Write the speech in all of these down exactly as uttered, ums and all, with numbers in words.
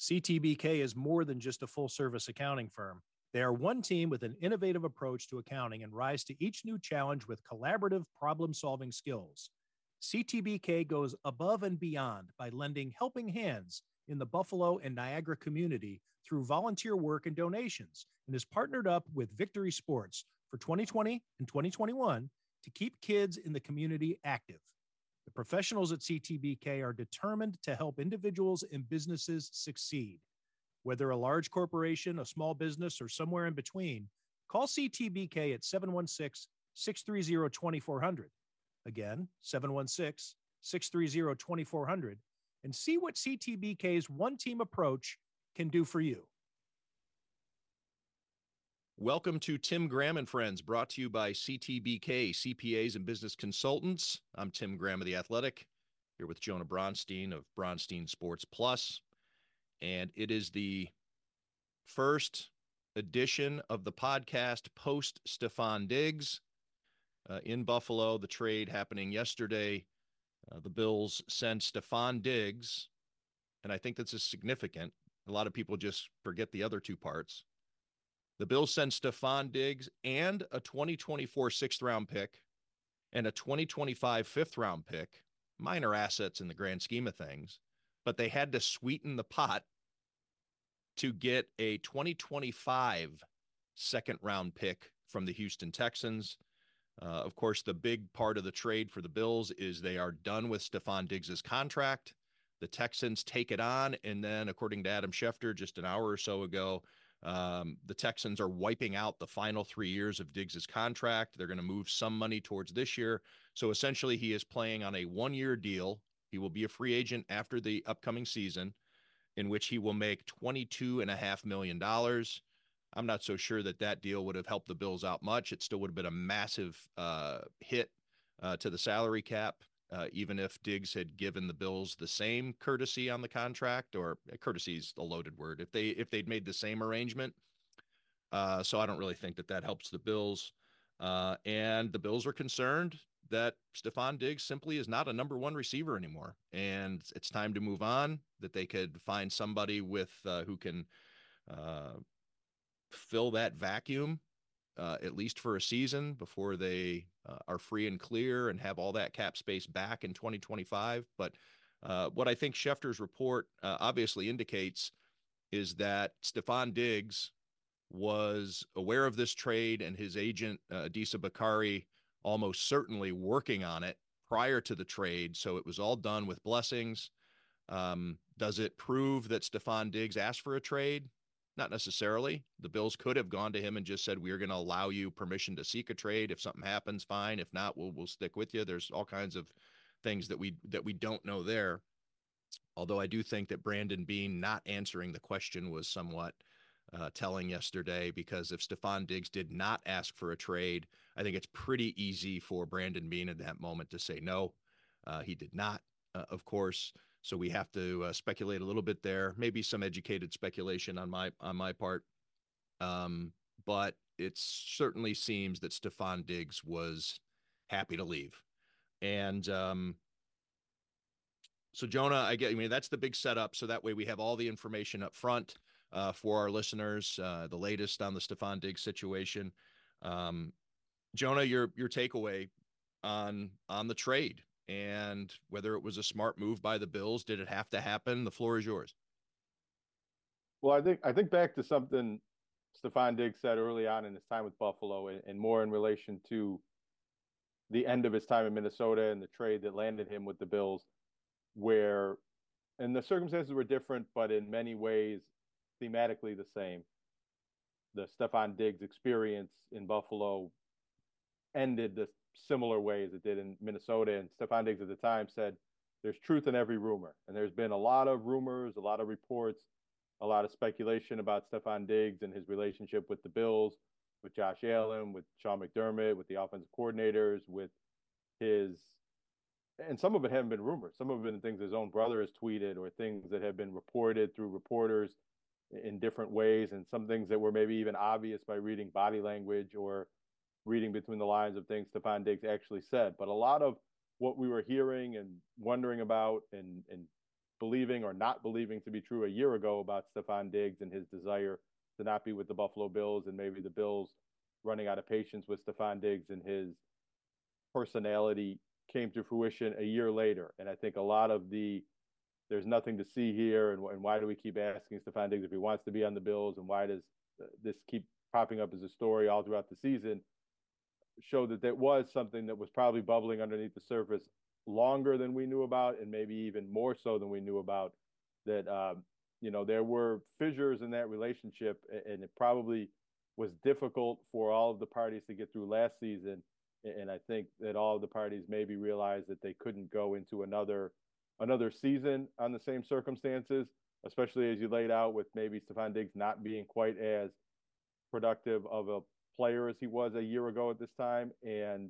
C T B K is more than just a full-service accounting firm. They are one team with an innovative approach to accounting and rise to each new challenge with collaborative problem-solving skills. C T B K goes above and beyond by lending helping hands in the Buffalo and Niagara community through volunteer work and donations, and is partnered up with Victory Sports for twenty twenty and twenty twenty-one to keep kids in the community active. The professionals at C T B K are determined to help individuals and businesses succeed. Whether a large corporation, a small business, or somewhere in between, call C T B K at seven one six, six three zero, two four zero zero. Again, seven one six, six three zero, two four zero zero, and see what C T B K's one-team approach can do for you. Welcome to Tim Graham and Friends, brought to you by C T B K, C P As and Business Consultants. I'm Tim Graham of The Athletic, here with Jonah Bronstein of Bronstein Sports Plus. And it is the first edition of the podcast post Stefon Diggs uh, in Buffalo. The trade happening yesterday. Uh, the Bills send Stefon Diggs, and I think this is significant. A lot of people just forget the other two parts. The Bills send Stefon Diggs and a twenty twenty-four sixth-round pick and a twenty twenty-five fifth-round pick, minor assets in the grand scheme of things, but they had to sweeten the pot to get a twenty twenty-five second-round pick from the Houston Texans. Uh, of course, the big part of the trade for the Bills is they are done with Stefon Diggs' contract. The Texans take it on, and then, according to Adam Schefter just an hour or so ago, Um, the Texans are wiping out the final three years of Diggs' contract. They're going to move some money towards this year. So essentially he is playing on a one-year deal. He will be a free agent after the upcoming season, in which he will make twenty-two point five million dollars. I'm not so sure that that deal would have helped the Bills out much. It still would have been a massive uh, hit uh, to the salary cap. Uh, even if Diggs had given the Bills the same courtesy on the contract, or courtesy is a loaded word, if they if they'd made the same arrangement. Uh, so I don't really think that that helps the Bills. Uh, and the Bills are concerned that Stefon Diggs simply is not a number one receiver anymore, and it's time to move on. That they could find somebody with uh, who can uh, fill that vacuum. Uh, at least for a season before they uh, are free and clear and have all that cap space back in twenty twenty-five. But uh, what I think Schefter's report uh, obviously indicates is that Stefon Diggs was aware of this trade, and his agent, uh, Adisa Bakari, almost certainly working on it prior to the trade. So it was all done with blessings. Um, does it prove that Stefon Diggs asked for a trade? Not necessarily. The Bills could have gone to him and just said, we're going to allow you permission to seek a trade. If something happens, fine. If not, we'll, we'll stick with you. There's all kinds of things that we, that we don't know there. Although I do think that Brandon Beane not answering the question was somewhat uh, telling yesterday, because if Stefon Diggs did not ask for a trade, I think it's pretty easy for Brandon Beane in that moment to say no. Uh, he did not, uh, of course. So we have to uh, speculate a little bit there, maybe some educated speculation on my on my part. Um, but it certainly seems that Stefon Diggs was happy to leave. And um, so, Jonah, I get, I mean, that's the big setup. So that way we have all the information up front uh, for our listeners, uh, the latest on the Stefon Diggs situation. Um, Jonah, your your takeaway on on the trade, and whether it was a smart move by the Bills. Did it have to happen? The floor is yours. Well, I think I think back to something Stefon Diggs said early on in his time with Buffalo, and, and more in relation to the end of his time in Minnesota and the trade that landed him with the Bills, where, and the circumstances were different, but in many ways, thematically the same. The Stefon Diggs experience in Buffalo ended the similar way as it did in Minnesota. And Stefon Diggs at the time said, there's truth in every rumor. And there's been a lot of rumors, a lot of reports, a lot of speculation about Stefon Diggs and his relationship with the Bills, with Josh Allen, with Sean McDermott, with the offensive coordinators, with his, and some of it haven't been rumors. Some of it have been things his own brother has tweeted, or things that have been reported through reporters in different ways, and some things that were maybe even obvious by reading body language or reading between the lines of things Stefon Diggs actually said. But a lot of what we were hearing and wondering about and, and believing or not believing to be true a year ago about Stefon Diggs and his desire to not be with the Buffalo Bills, and maybe the Bills running out of patience with Stefon Diggs and his personality came to fruition a year later. And I think a lot of the there's nothing to see here, and, and why do we keep asking Stefon Diggs if he wants to be on the Bills, and why does this keep popping up as a story all throughout the season, show that that was something that was probably bubbling underneath the surface longer than we knew about, and maybe even more so than we knew about, that um, you know, there were fissures in that relationship, and it probably was difficult for all of the parties to get through last season. And I think that all of the parties maybe realized that they couldn't go into another another season on the same circumstances, especially as you laid out with maybe Stefon Diggs not being quite as productive of a player as he was a year ago at this time. And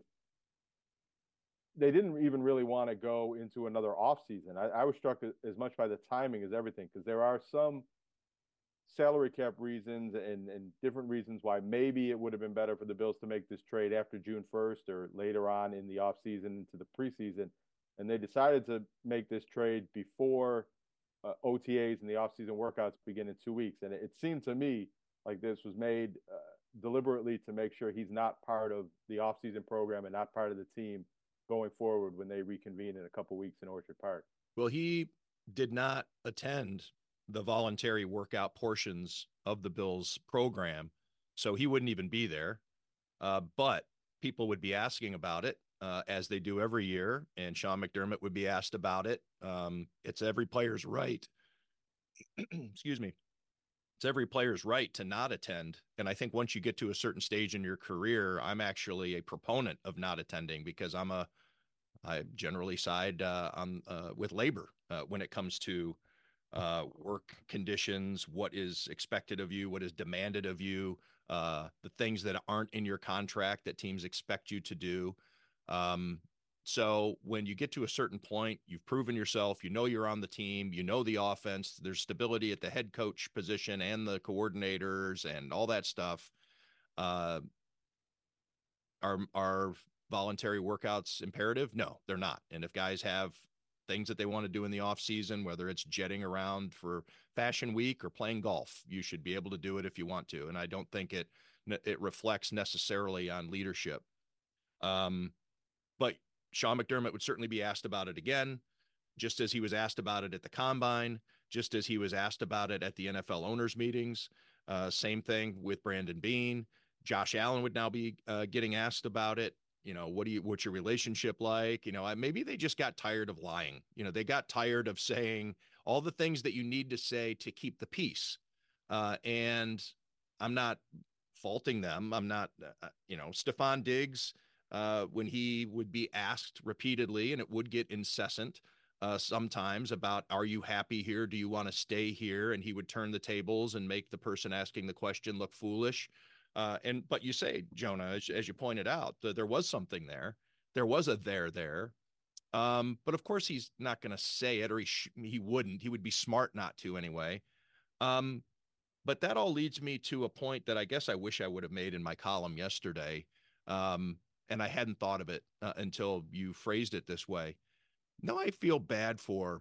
they didn't even really want to go into another offseason. I, I was struck as much by the timing as everything, because there are some salary cap reasons and, and different reasons why maybe it would have been better for the Bills to make this trade after June first or later on in the offseason into the preseason. And they decided to make this trade before uh, O T As and the offseason workouts begin in two weeks. And it, it seemed to me like this was made uh, deliberately to make sure he's not part of the offseason program and not part of the team going forward when they reconvene in a couple weeks in Orchard Park. Well, he did not attend the voluntary workout portions of the Bills program, so he wouldn't even be there. Uh, but people would be asking about it, uh, as they do every year, and Sean McDermott would be asked about it. Um, it's every player's right. Excuse me. It's every player's right to not attend. And I think once you get to a certain stage in your career, I'm actually a proponent of not attending, because I'm a, I generally side uh, on uh, with labor uh, when it comes to uh, work conditions, what is expected of you, what is demanded of you, uh, the things that aren't in your contract that teams expect you to do. Um, so when you get to a certain point, you've proven yourself, you know, you're on the team, you know, the offense, there's stability at the head coach position and the coordinators and all that stuff. Uh, are, are voluntary workouts imperative? No, they're not. And if guys have things that they want to do in the off season, whether it's jetting around for fashion week or playing golf, you should be able to do it if you want to. And I don't think it, it reflects necessarily on leadership. Um, but Sean McDermott would certainly be asked about it again, just as he was asked about it at the combine, just as he was asked about it at the N F L owners meetings. Uh, same thing with Brandon Beane. Josh Allen would now be uh, getting asked about it. You know, what do you, what's your relationship like? You know, maybe they just got tired of lying. You know, they got tired of saying all the things that you need to say to keep the peace. Uh, and I'm not faulting them. I'm not, uh, you know, Stefon Diggs, uh, when he would be asked repeatedly, and it would get incessant uh, sometimes about, are you happy here? Do you want to stay here? And he would turn the tables and make the person asking the question look foolish. Uh, and, but you say, Jonah, as, as you pointed out, that there was something there. There was a there there. Um, but of course he's not going to say it, or he, sh- he wouldn't, he would be smart not to anyway. Um, but that all leads me to a point that I guess I wish I would have made in my column yesterday. Um, and I hadn't thought of it uh, until you phrased it this way. No, I feel bad for,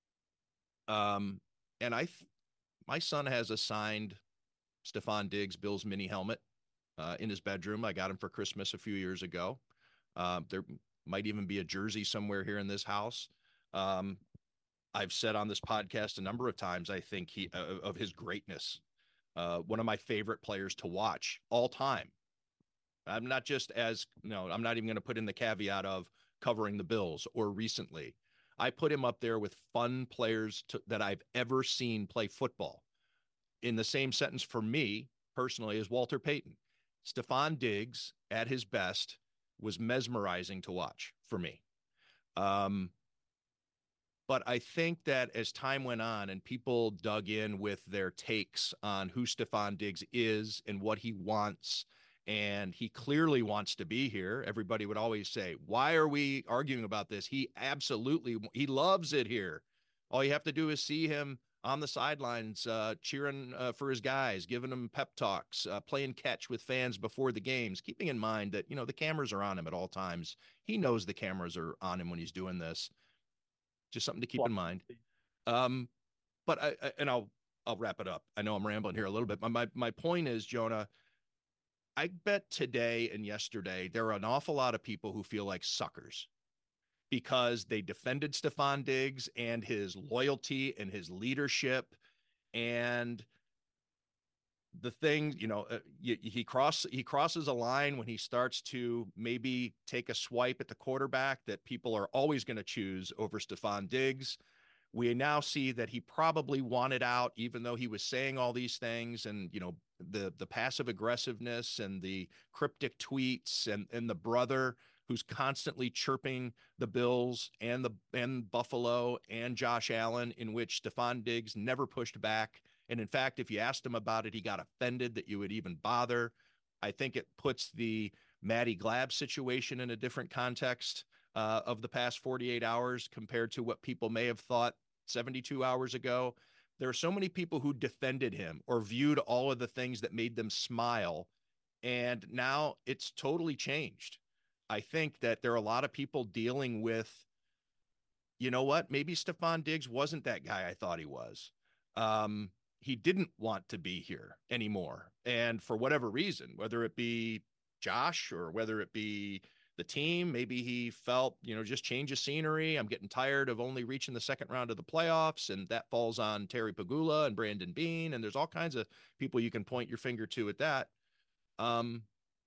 um, and I, th- my son has a signed Stefon Diggs Bills mini helmet uh, in his bedroom. I got him for Christmas a few years ago. Um, there might even be a jersey somewhere here in this house. Um, I've said on this podcast a number of times, I think he uh, of his greatness. Uh, one of my favorite players to watch all time. I'm not just as, you know, I'm not even going to put in the caveat of covering the Bills or recently. I put him up there with fun players to, that I've ever seen play football. In the same sentence for me personally as Walter Payton. Stefon Diggs at his best was mesmerizing to watch for me. Um, but I think that as time went on and people dug in with their takes on who Stefon Diggs is and what he wants, and he clearly wants to be here, everybody would always say, why are we arguing about this? He absolutely, he loves it here. All you have to do is see him on the sidelines, uh, cheering uh, for his guys, giving them pep talks, uh, playing catch with fans before the games, keeping in mind that, you know, the cameras are on him at all times. He knows the cameras are on him when he's doing this. Just something to keep well, in mind. Um, but I, I and I'll I'll wrap it up. I know I'm rambling here a little bit. My my my point is, Jonah, I bet today and yesterday there are an awful lot of people who feel like suckers because they defended Stephon Diggs and his loyalty and his leadership. And the thing, you know, uh, he cross he crosses a line when he starts to maybe take a swipe at the quarterback that people are always going to choose over Stephon Diggs. We now see that he probably wanted out, even though he was saying all these things, and you know, the the passive aggressiveness and the cryptic tweets, and and the brother who's constantly chirping the Bills and the and Buffalo and Josh Allen, in which Stephon Diggs never pushed back. And in fact, if you asked him about it, he got offended that you would even bother. I think it puts the Matty Glab situation in a different context uh, of the past forty-eight hours compared to what people may have thought seventy-two hours ago. There are so many people who defended him or viewed all of the things that made them smile. And now it's totally changed. I think that there are a lot of people dealing with, you know what, maybe Stephon Diggs wasn't that guy I thought he was. Um, he didn't want to be here anymore. And for whatever reason, whether it be Josh or whether it be the team, maybe he felt, you know, just change of scenery. I'm getting tired of only reaching the second round of the playoffs. And that falls on Terry Pagula and Brandon Beane. And there's all kinds of people you can point your finger to at that. Um,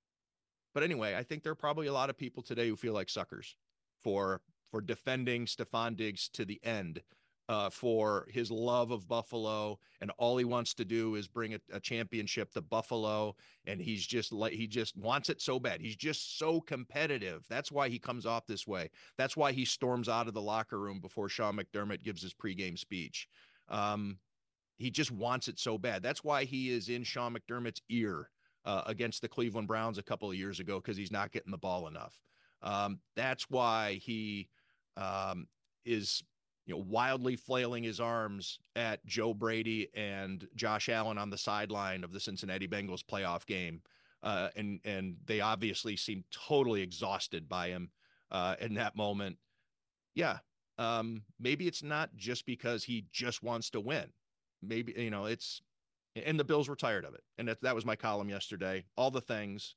but anyway, I think there are probably a lot of people today who feel like suckers for, for defending Stephon Diggs to the end. Uh, for his love of Buffalo, and all he wants to do is bring a, a championship to Buffalo, and he's just like he just wants it so bad. He's just so competitive. That's why he comes off this way. That's why he storms out of the locker room before Sean McDermott gives his pregame speech. Um, he just wants it so bad. That's why he is in Sean McDermott's ear uh, against the Cleveland Browns a couple of years ago, because he's not getting the ball enough. Um, that's why he um, is you know, wildly flailing his arms at Joe Brady and Josh Allen on the sideline of the Cincinnati Bengals playoff game. Uh, and, and they obviously seem totally exhausted by him uh, in that moment. Yeah. Um, maybe it's not just because he just wants to win. Maybe, you know, it's, and the Bills were tired of it. And that, that was my column yesterday, all the things.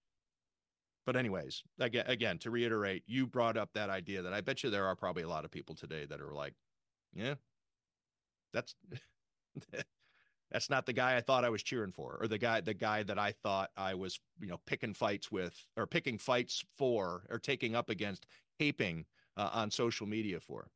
But anyways, again, again, to reiterate, you brought up that idea that I bet you there are probably a lot of people today that are like, yeah, that's that's not the guy I thought I was cheering for, or the guy the guy that I thought I was, you know, picking fights with, or picking fights for, or taking up against, caping uh, on social media for.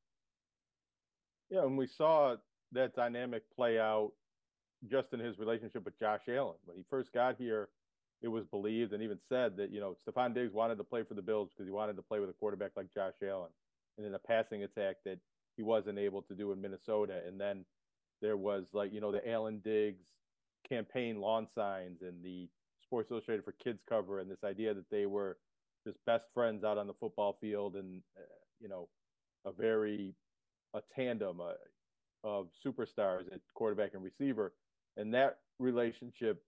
Yeah, and we saw that dynamic play out just in his relationship with Josh Allen. When he first got here, it was believed and even said that, you know, Stephon Diggs wanted to play for the Bills because he wanted to play with a quarterback like Josh Allen. And in a passing attack that he wasn't able to do in Minnesota. And then there was, like, you know, the Allen Diggs campaign lawn signs and the Sports Illustrated for Kids cover, and this idea that they were just best friends out on the football field, and, uh, you know, a very, a tandem uh, of superstars at quarterback and receiver. And that relationship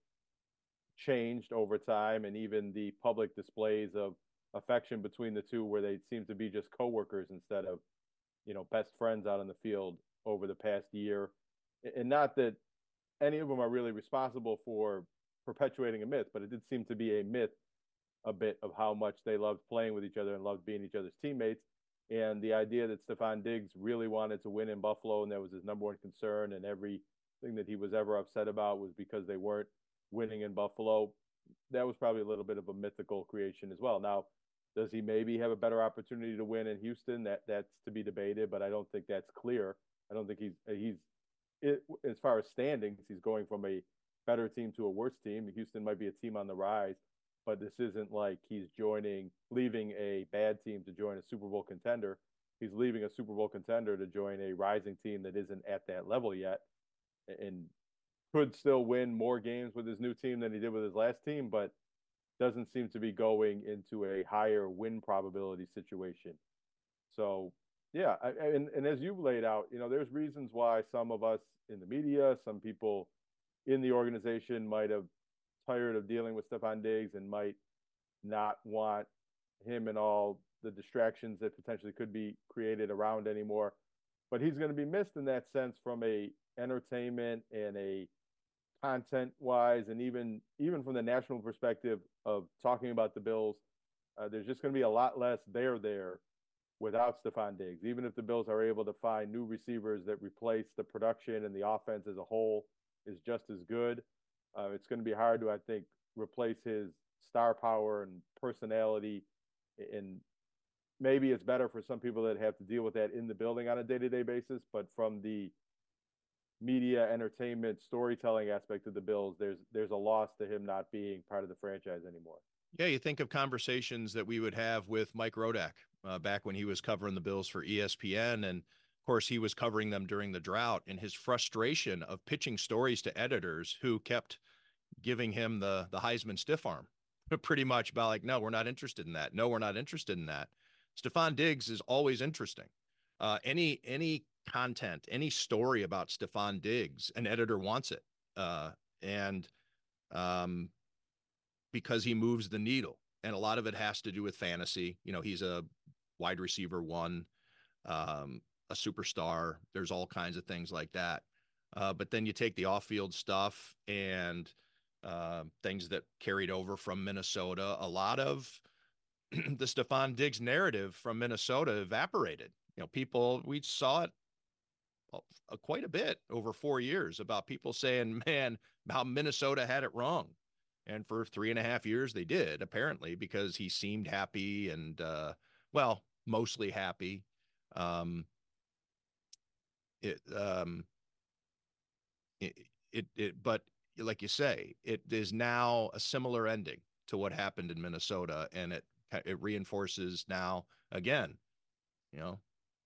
changed over time, and even the public displays of affection between the two, where they seem to be just coworkers instead of, you know, best friends out on the field over the past year. And not that any of them are really responsible for perpetuating a myth, but it did seem to be a myth a bit of how much they loved playing with each other and loved being each other's teammates. And the idea that Stephon Diggs really wanted to win in Buffalo, and that was his number one concern, and everything that he was ever upset about was because they weren't winning in Buffalo, that was probably a little bit of a mythical creation as well. Now, does he maybe have a better opportunity to win in Houston? That that's to be debated, but I don't think that's clear. I don't think he's he's it, as far as standings, he's going from a better team to a worse team. Houston might be a team on the rise, but this isn't like he's joining, leaving a bad team to join a Super Bowl contender. He's leaving a Super Bowl contender to join a rising team that isn't at that level yet, and could still win more games with his new team than he did with his last team, but doesn't seem to be going into a higher win probability situation. So, yeah, I, and, and as you've laid out, you know, there's reasons why some of us in the media, some people in the organization might have tired of dealing with Stephon Diggs and might not want him and all the distractions that potentially could be created around anymore. but he's going to be missed in that sense from a entertainment and a content wise, and even even from the national perspective of talking about the Bills. Uh, there's just going to be a lot less there there without Stefon Diggs. Even if the Bills are able to find new receivers that replace the production and the offense as a whole is just as good, uh, it's going to be hard to, I think, replace his star power and personality. And maybe it's better for some people that have to deal with that in the building on a day-to-day basis, but from the media, entertainment, storytelling aspect of the Bills, there's there's a loss to him not being part of the franchise anymore. Yeah, you think of conversations that we would have with Mike Rodak uh, back when he was covering the Bills for E S P N, and of course he was covering them during the drought, and his frustration of pitching stories to editors who kept giving him the the Heisman stiff arm, pretty much about like, no, we're not interested in that. No, we're not interested in that. Stefon Diggs is always interesting. Uh, any any content, any story about Stefon Diggs, an editor wants it, uh, and um, because he moves the needle, and a lot of it has to do with fantasy. You know, he's a wide receiver one, um, a superstar. There's all kinds of things like that. Uh, but then you take the off-field stuff and uh, things that carried over from Minnesota. A lot of the Stefon Diggs narrative from Minnesota evaporated. You know, people, we saw it uh, quite a bit over four years about people saying, man, how Minnesota had it wrong. And for three and a half years, they did, apparently, because he seemed happy and, uh, well, mostly happy. Um, it, um, it, it, it, but like you say, it is now a similar ending to what happened in Minnesota. And it, it reinforces now again, you know,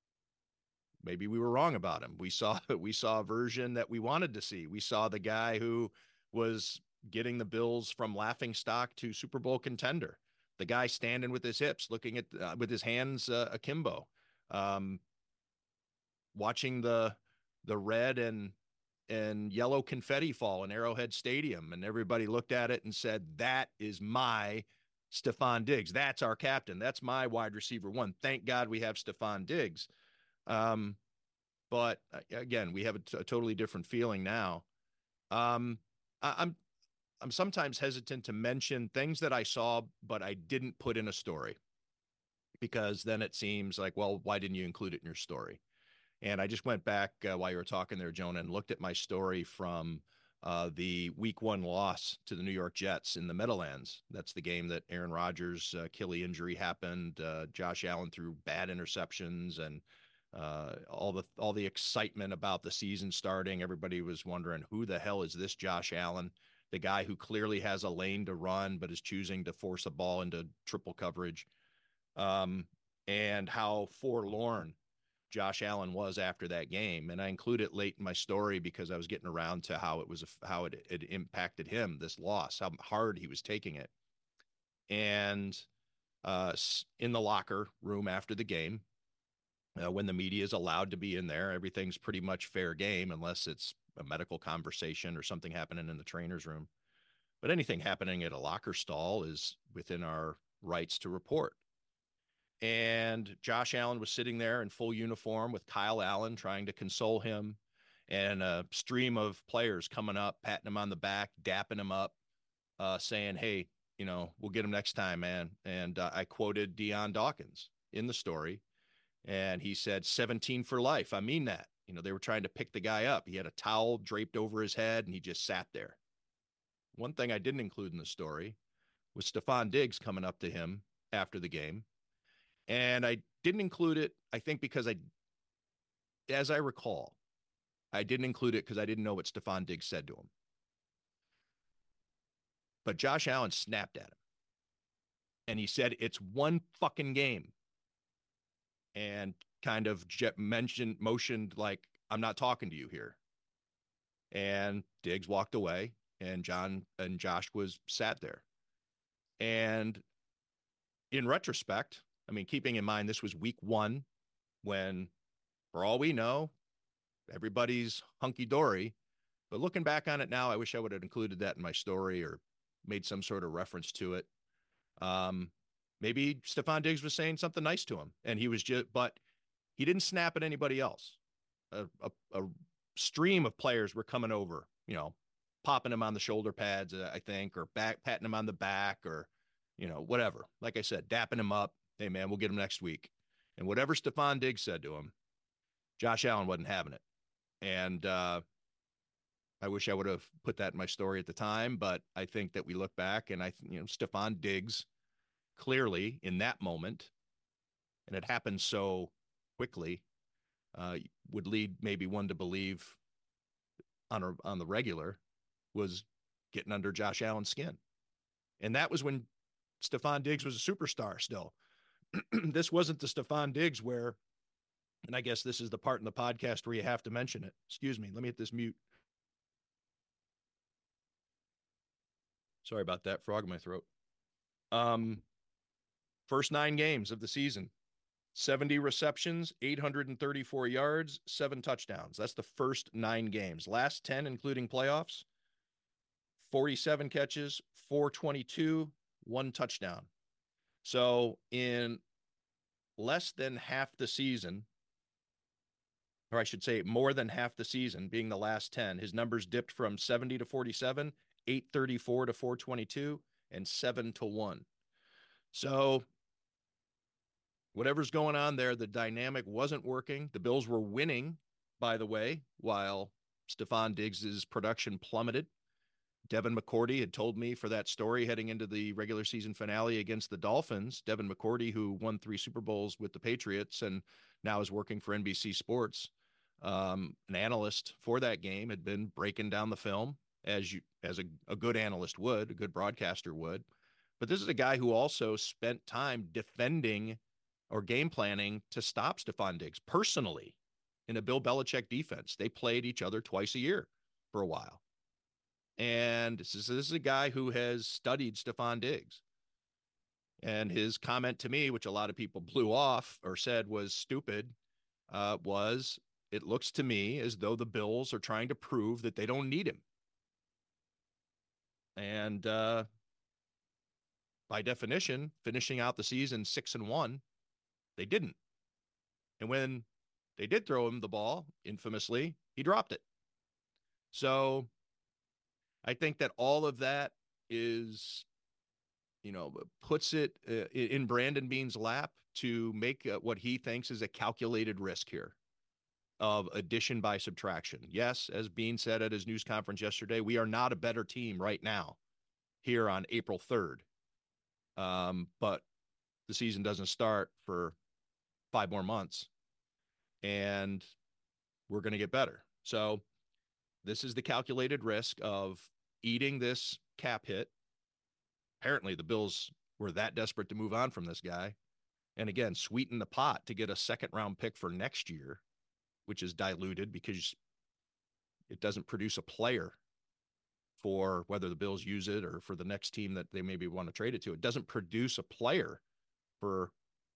maybe we were wrong about him. We saw, we saw a version that we wanted to see. We saw the guy who was getting the Bills from laughing stock to Super Bowl contender, the guy standing with his hips, looking at, uh, with his hands uh, akimbo, um, watching the, the red and, and yellow confetti fall in Arrowhead Stadium. And everybody looked at it and said, that is my Stefon Diggs. That's our captain. That's my wide receiver one. Thank God we have Stefon Diggs. Um, but again, we have a, t- a totally different feeling now. Um, I, I'm, I'm sometimes hesitant to mention things that I saw, but I didn't put in a story, because then it seems like, well, why didn't you include it in your story? And I just went back uh, while you were talking there, Jonah, and looked at my story from uh, the week one loss to the New York Jets in the Meadowlands. That's the game that Aaron Rodgers' uh, Achilles injury happened. Uh, Josh Allen threw bad interceptions, and uh, all the all the excitement about the season starting. Everybody was wondering, who the hell is this Josh Allen? The guy who clearly has a lane to run, but is choosing to force the ball into triple coverage. Um, and how forlorn Josh Allen was after that game. And I include it late in my story because I was getting around to how it was, how it, it impacted him, this loss, how hard he was taking it. And uh, in the locker room after the game, uh, when the media is allowed to be in there, everything's pretty much fair game, unless it's a medical conversation or something happening in the trainer's room. But anything happening at a locker stall is within our rights to report. And Josh Allen was sitting there in full uniform with Kyle Allen trying to console him, and a stream of players coming up, patting him on the back, dapping him up, uh, saying, hey, you know, we'll get him next time, man. And uh, I quoted Deion Dawkins in the story, and he said, seventeen for life. I mean that. You know, they were trying to pick the guy up. He had a towel draped over his head, and he just sat there. One thing I didn't include in the story was Stefon Diggs coming up to him after the game. And I didn't include it, I think, because I, as I recall, I didn't include it because I didn't know what Stefon Diggs said to him. But Josh Allen snapped at him. And he said, it's one fucking game. And kind of mentioned, motioned like, I'm not talking to you here. And Diggs walked away, and John and Josh was sat there. And in retrospect, I mean, keeping in mind this was week one, when, for all we know, everybody's hunky-dory. But looking back on it now, I wish I would have included that in my story or made some sort of reference to it. Um, maybe Stefon Diggs was saying something nice to him, and he was just, but he didn't snap at anybody else. a, a, a stream of players were coming over, you know, popping him on the shoulder pads, uh, I think, or back patting him on the back, or, you know, whatever. Like I said, dapping him up. Hey, man, we'll get him next week. And whatever Stefon Diggs said to him, Josh Allen wasn't having it. And uh, I wish I would have put that in my story at the time, but I think that we look back and I, you know, Stefon Diggs clearly in that moment, and it happened so quickly, uh, would lead maybe one to believe on a, on the regular was getting under Josh Allen's skin. And that was when Stefon Diggs was a superstar still. This wasn't the Stefon Diggs where, and I guess this is the part in the podcast where you have to mention it. Excuse me. Let me hit this mute. Sorry about that. Frog in my throat. Um, first nine games of the season, seventy receptions, eight hundred thirty-four yards, seven touchdowns. That's the first nine games. Last ten, including playoffs, forty-seven catches, four twenty-two, one touchdown. So in less than half the season, or I should say more than half the season, being the last ten, his numbers dipped from seventy to forty-seven, eight thirty-four to four twenty-two, and seven to one. So whatever's going on there, the dynamic wasn't working. The Bills were winning, by the way, while Stefon Diggs' production plummeted. Devin McCourty had told me for that story heading into the regular season finale against the Dolphins. Devin McCourty, who won three Super Bowls with the Patriots and now is working for N B C Sports, um, an analyst for that game, had been breaking down the film as you as a, a good analyst would, a good broadcaster would. But this is a guy who also spent time defending or game planning to stop Stefon Diggs personally in a Bill Belichick defense. They played each other twice a year for a while. And this is, this is a guy who has studied Stefon Diggs. And his comment to me, which a lot of people blew off or said was stupid, uh, was, it looks to me as though the Bills are trying to prove that they don't need him. And uh, by definition, finishing out the season six and one, they didn't. And when they did throw him the ball, infamously, he dropped it. So I think that all of that is, you know, puts it uh, in Brandon Beane's lap to make uh, what he thinks is a calculated risk here of addition by subtraction. Yes, as Beane said at his news conference yesterday, we are not a better team right now here on April third. Um, but the season doesn't start for five more months, and we're going to get better. So this is the calculated risk of eating this cap hit. Apparently the Bills were that desperate to move on from this guy. And again, sweeten the pot to get a second round pick for next year, which is diluted because it doesn't produce a player for whether the Bills use it or for the next team that they maybe want to trade it to. It doesn't produce a player for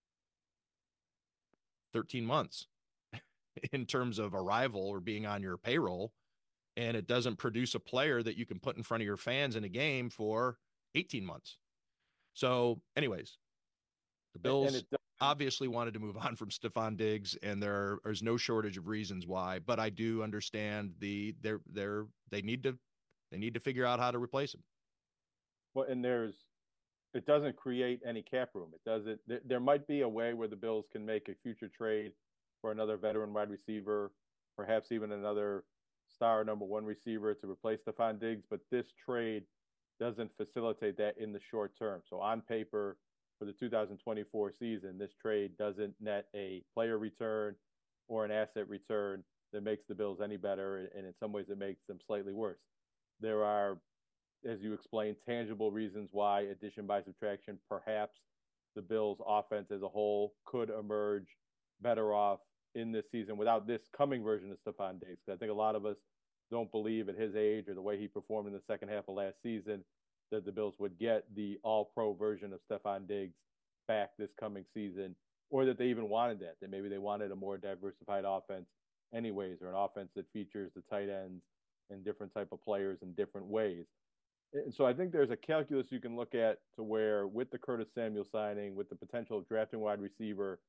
thirteen months in terms of arrival or being on your payroll. And it doesn't produce a player that you can put in front of your fans in a game for eighteen months. So anyways, the Bills obviously wanted to move on from Stefon Diggs, and there is no shortage of reasons why, but I do understand the they're they're they need to they need to figure out how to replace him. Well, and there's it doesn't create any cap room. It doesn't there, there might be a way where the Bills can make a future trade for another veteran wide receiver, perhaps even another star number one receiver to replace Stefon Diggs, but this trade doesn't facilitate that in the short term. So on paper, for the two thousand twenty-four season, this trade doesn't net a player return or an asset return that makes the Bills any better, and in some ways it makes them slightly worse. There are, as you explained, tangible reasons why addition by subtraction, perhaps the Bills' offense as a whole could emerge better off in this season without this coming version of Stefon Diggs. I think a lot of us don't believe at his age or the way he performed in the second half of last season that the Bills would get the all-pro version of Stefon Diggs back this coming season, or that they even wanted that, that maybe they wanted a more diversified offense anyways, or an offense that features the tight ends and different type of players in different ways. And so I think there's a calculus you can look at to where with the Curtis Samuel signing, with the potential of drafting wide receiver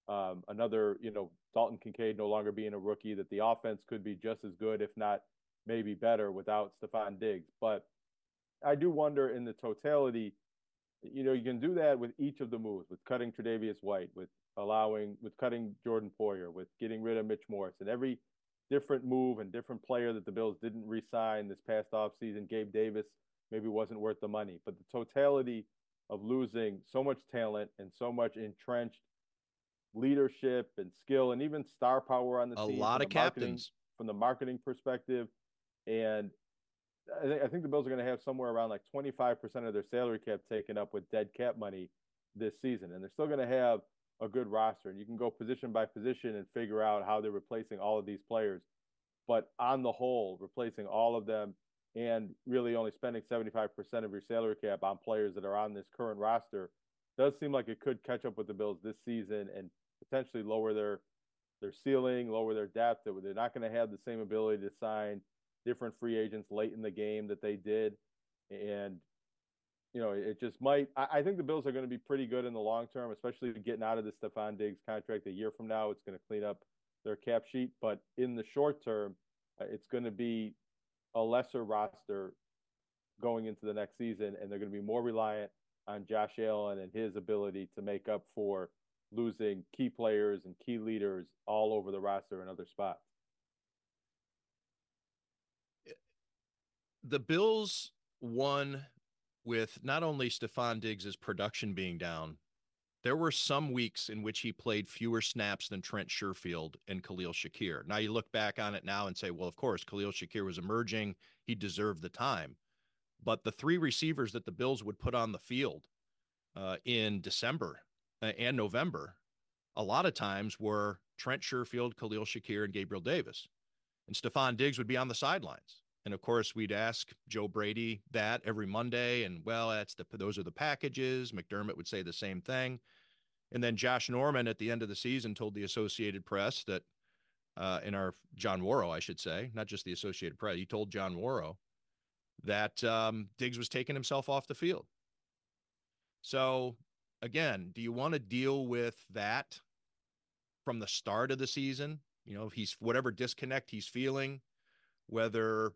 Um, another, you know, Dalton Kincaid no longer being a rookie, that the offense could be just as good, if not maybe better, without Stephon Diggs. But I do wonder in the totality, you know, you can do that with each of the moves, with cutting Tre'Davious White, with allowing, with cutting Jordan Poyer, with getting rid of Mitch Morse, and every different move and different player that the Bills didn't re-sign this past offseason. Gabe Davis maybe wasn't worth the money, but the totality of losing so much talent and so much entrenched leadership and skill and even star power on the A team lot from of the marketing captains. from the marketing perspective. And I think, I think the Bills are going to have somewhere around like twenty-five percent of their salary cap taken up with dead cap money this season. And they're still going to have a good roster. And you can go position by position and figure out how they're replacing all of these players. But on the whole, replacing all of them and really only spending seventy-five percent of your salary cap on players that are on this current roster does seem like it could catch up with the Bills this season and potentially lower their their ceiling, lower their depth. They're not going to have the same ability to sign different free agents late in the game that they did. And, you know, it just might, I, I think the Bills are going to be pretty good in the long term, especially getting out of the Stephon Diggs contract a year from now. It's going to clean up their cap sheet. But in the short term, uh, it's going to be a lesser roster going into the next season. And they're going to be more reliant on Josh Allen and his ability to make up for losing key players and key leaders all over the roster and other spots. The Bills won with not only Stephon Diggs' production being down, there were some weeks in which he played fewer snaps than Trent Sherfield and Khalil Shakir. Now you look back on it now and say, well, of course, Khalil Shakir was emerging. He deserved the time. But the three receivers that the Bills would put on the field uh, in December uh, and November, a lot of times were Trent Sherfield, Khalil Shakir, and Gabriel Davis. And Stephon Diggs would be on the sidelines. And of course, we'd ask Joe Brady that every Monday. And well, that's the, those are the packages. McDermott would say the same thing. And then Josh Norman at the end of the season told the Associated Press that uh, in our John Worrow, I should say, not just the Associated Press, he told John Worrow that um, Diggs was taking himself off the field. So again, do you want to deal with that from the start of the season? You know, if he's whatever disconnect he's feeling, whether,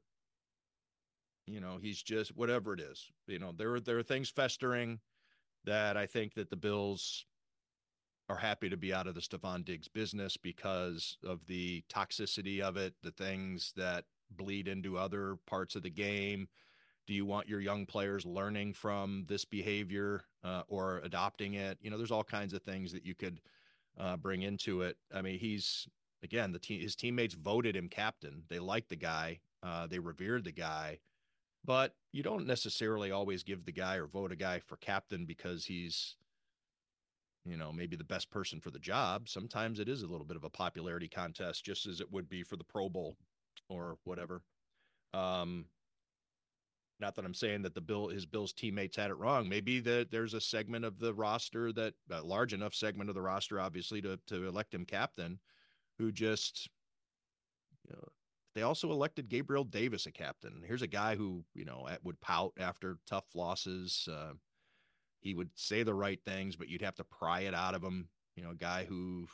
you know, he's just whatever it is, you know, there are, there are things festering that I think that the Bills are happy to be out of the Stephon Diggs business because of the toxicity of it, the things that bleed into other parts of the game. Do you want your young players learning from this behavior uh, or adopting it? You know, there's all kinds of things that you could uh, bring into it. I mean, he's, again, the team, his teammates voted him captain. They liked the guy. Uh, they revered the guy, but you don't necessarily always give the guy or vote a guy for captain because he's, you know, maybe the best person for the job. Sometimes it is a little bit of a popularity contest, just as it would be for the Pro Bowl or whatever. Um, not that I'm saying that the Bill, his Bills teammates had it wrong. Maybe that there's a segment of the roster that a large enough segment of the roster, obviously, to, to elect him captain, who just, you know, they also elected Gabriel Davis a captain. Here's a guy who, you know, would pout after tough losses. Uh, he would say the right things, but you'd have to pry it out of him. You know, a guy who,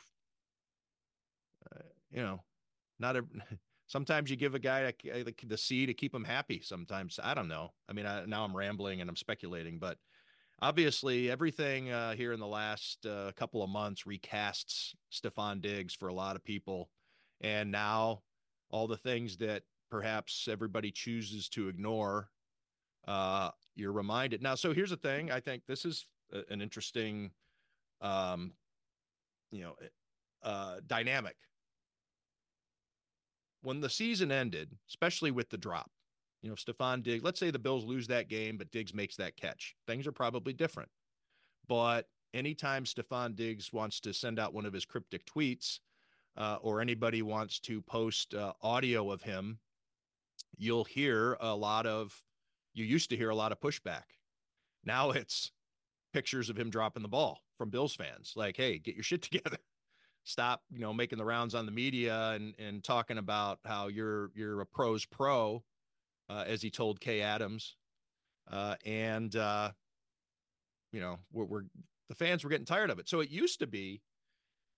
uh, you know, not a, sometimes you give a guy a, the, the C to keep him happy. Sometimes, I don't know. I mean, I, now I'm rambling and I'm speculating, but obviously everything uh, here in the last uh, couple of months recasts Stephon Diggs for a lot of people. And now all the things that perhaps everybody chooses to ignore, uh, you're reminded. Now, so here's the thing. I think this is a, an interesting, um, you know, uh, dynamic. When the season ended, especially with the drop, you know, Stephon Diggs, let's say the Bills lose that game, but Diggs makes that catch. Things are probably different. But anytime Stephon Diggs wants to send out one of his cryptic tweets uh, or anybody wants to post uh, audio of him, you'll hear a lot of, you used to hear a lot of pushback. Now it's pictures of him dropping the ball from Bills fans. Like, hey, get your shit together. Stop, you know, making the rounds on the media and, and talking about how you're, you're a pro's pro, uh, as he told Kay Adams. Uh, and, uh, you know, we're, we're, the fans were getting tired of it. So it used to be,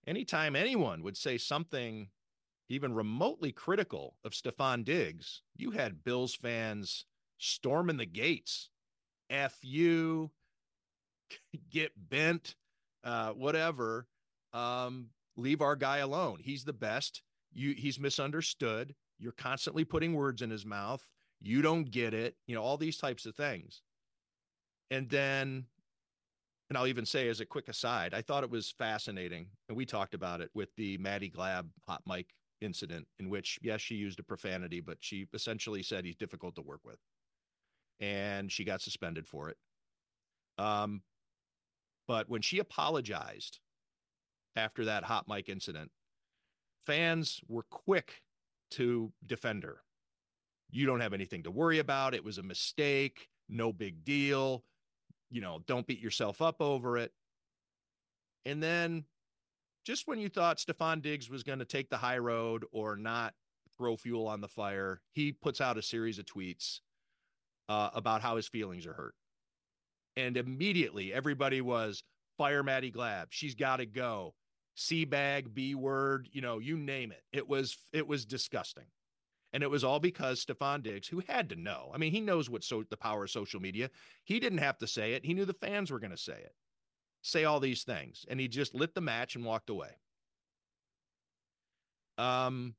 anytime anyone would say something even remotely critical of Stephon Diggs, you had Bills fans storming the gates. F you, get bent, uh, whatever. Um, leave our guy alone. He's the best. You, he's misunderstood. You're constantly putting words in his mouth. You don't get it. You know, all these types of things. And then, and I'll even say as a quick aside, I thought it was fascinating, and we talked about it with the Maddie Glab hot mic incident, in which, yes, she used a profanity, but she essentially said he's difficult to work with. And she got suspended for it. Um, but when she apologized after that hot mic incident, fans were quick to defend her. You don't have anything to worry about. It was a mistake. No big deal. You know, don't beat yourself up over it. And then just when you thought Stephon Diggs was going to take the high road or not throw fuel on the fire, he puts out a series of tweets uh, about how his feelings are hurt. And immediately everybody was, fire Maddie Glab. She's got to go. C-bag, B-word, you know, you name it. It was, it was disgusting. And it was all because Stephon Diggs, who had to know. I mean, he knows what so the power of social media. He didn't have to say it. He knew the fans were going to say it. Say all these things. And he just lit the match and walked away. Um,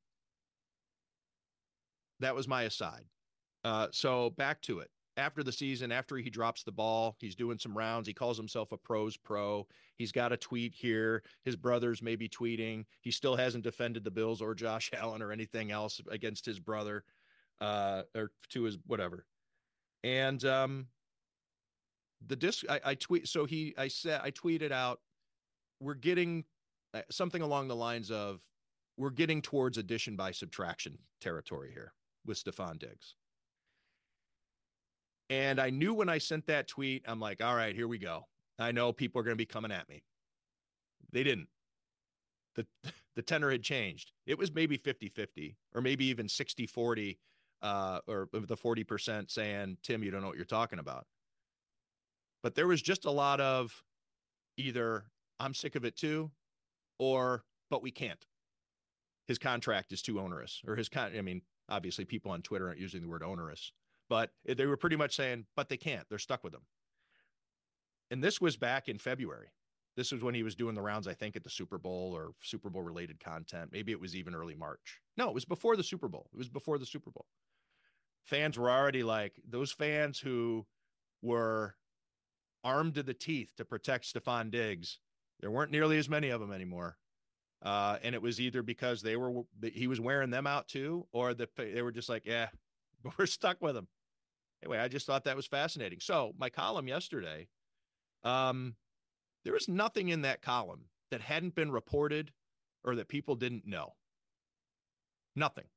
that was my aside. Uh, so back to it. After the season, after he drops the ball, he's doing some rounds. He calls himself a pros pro. He's got a tweet here. His brothers may be tweeting. He still hasn't defended the Bills or Josh Allen or anything else against his brother, uh, or to his whatever. And um, the disc, I, I tweet. So he, I said, I tweeted out, we're getting uh, something along the lines of, we're getting towards addition by subtraction territory here with Stephon Diggs. And I knew when I sent that tweet, I'm like, all right, here we go. I know people are going to be coming at me. They didn't. The the tenor had changed. It was maybe fifty-fifty or maybe even sixty forty, uh, or the forty percent saying, Tim, you don't know what you're talking about. But there was just a lot of either I'm sick of it too, or but we can't. His contract is too onerous, or his con. I mean, obviously people on Twitter aren't using the word onerous. But they were pretty much saying, but they can't. They're stuck with him. And this was back in February. This was when he was doing the rounds, I think, at the Super Bowl or Super Bowl related content. Maybe it was even early March. No, it was before the Super Bowl. It was before the Super Bowl. Fans were already like, those fans who were armed to the teeth to protect Stephon Diggs, there weren't nearly as many of them anymore. Uh, and it was either because they were he was wearing them out too, or the, they were just like, yeah, we're stuck with him. Anyway, I just thought that was fascinating. So my column yesterday, um, there was nothing in that column that hadn't been reported or that people didn't know. Nothing.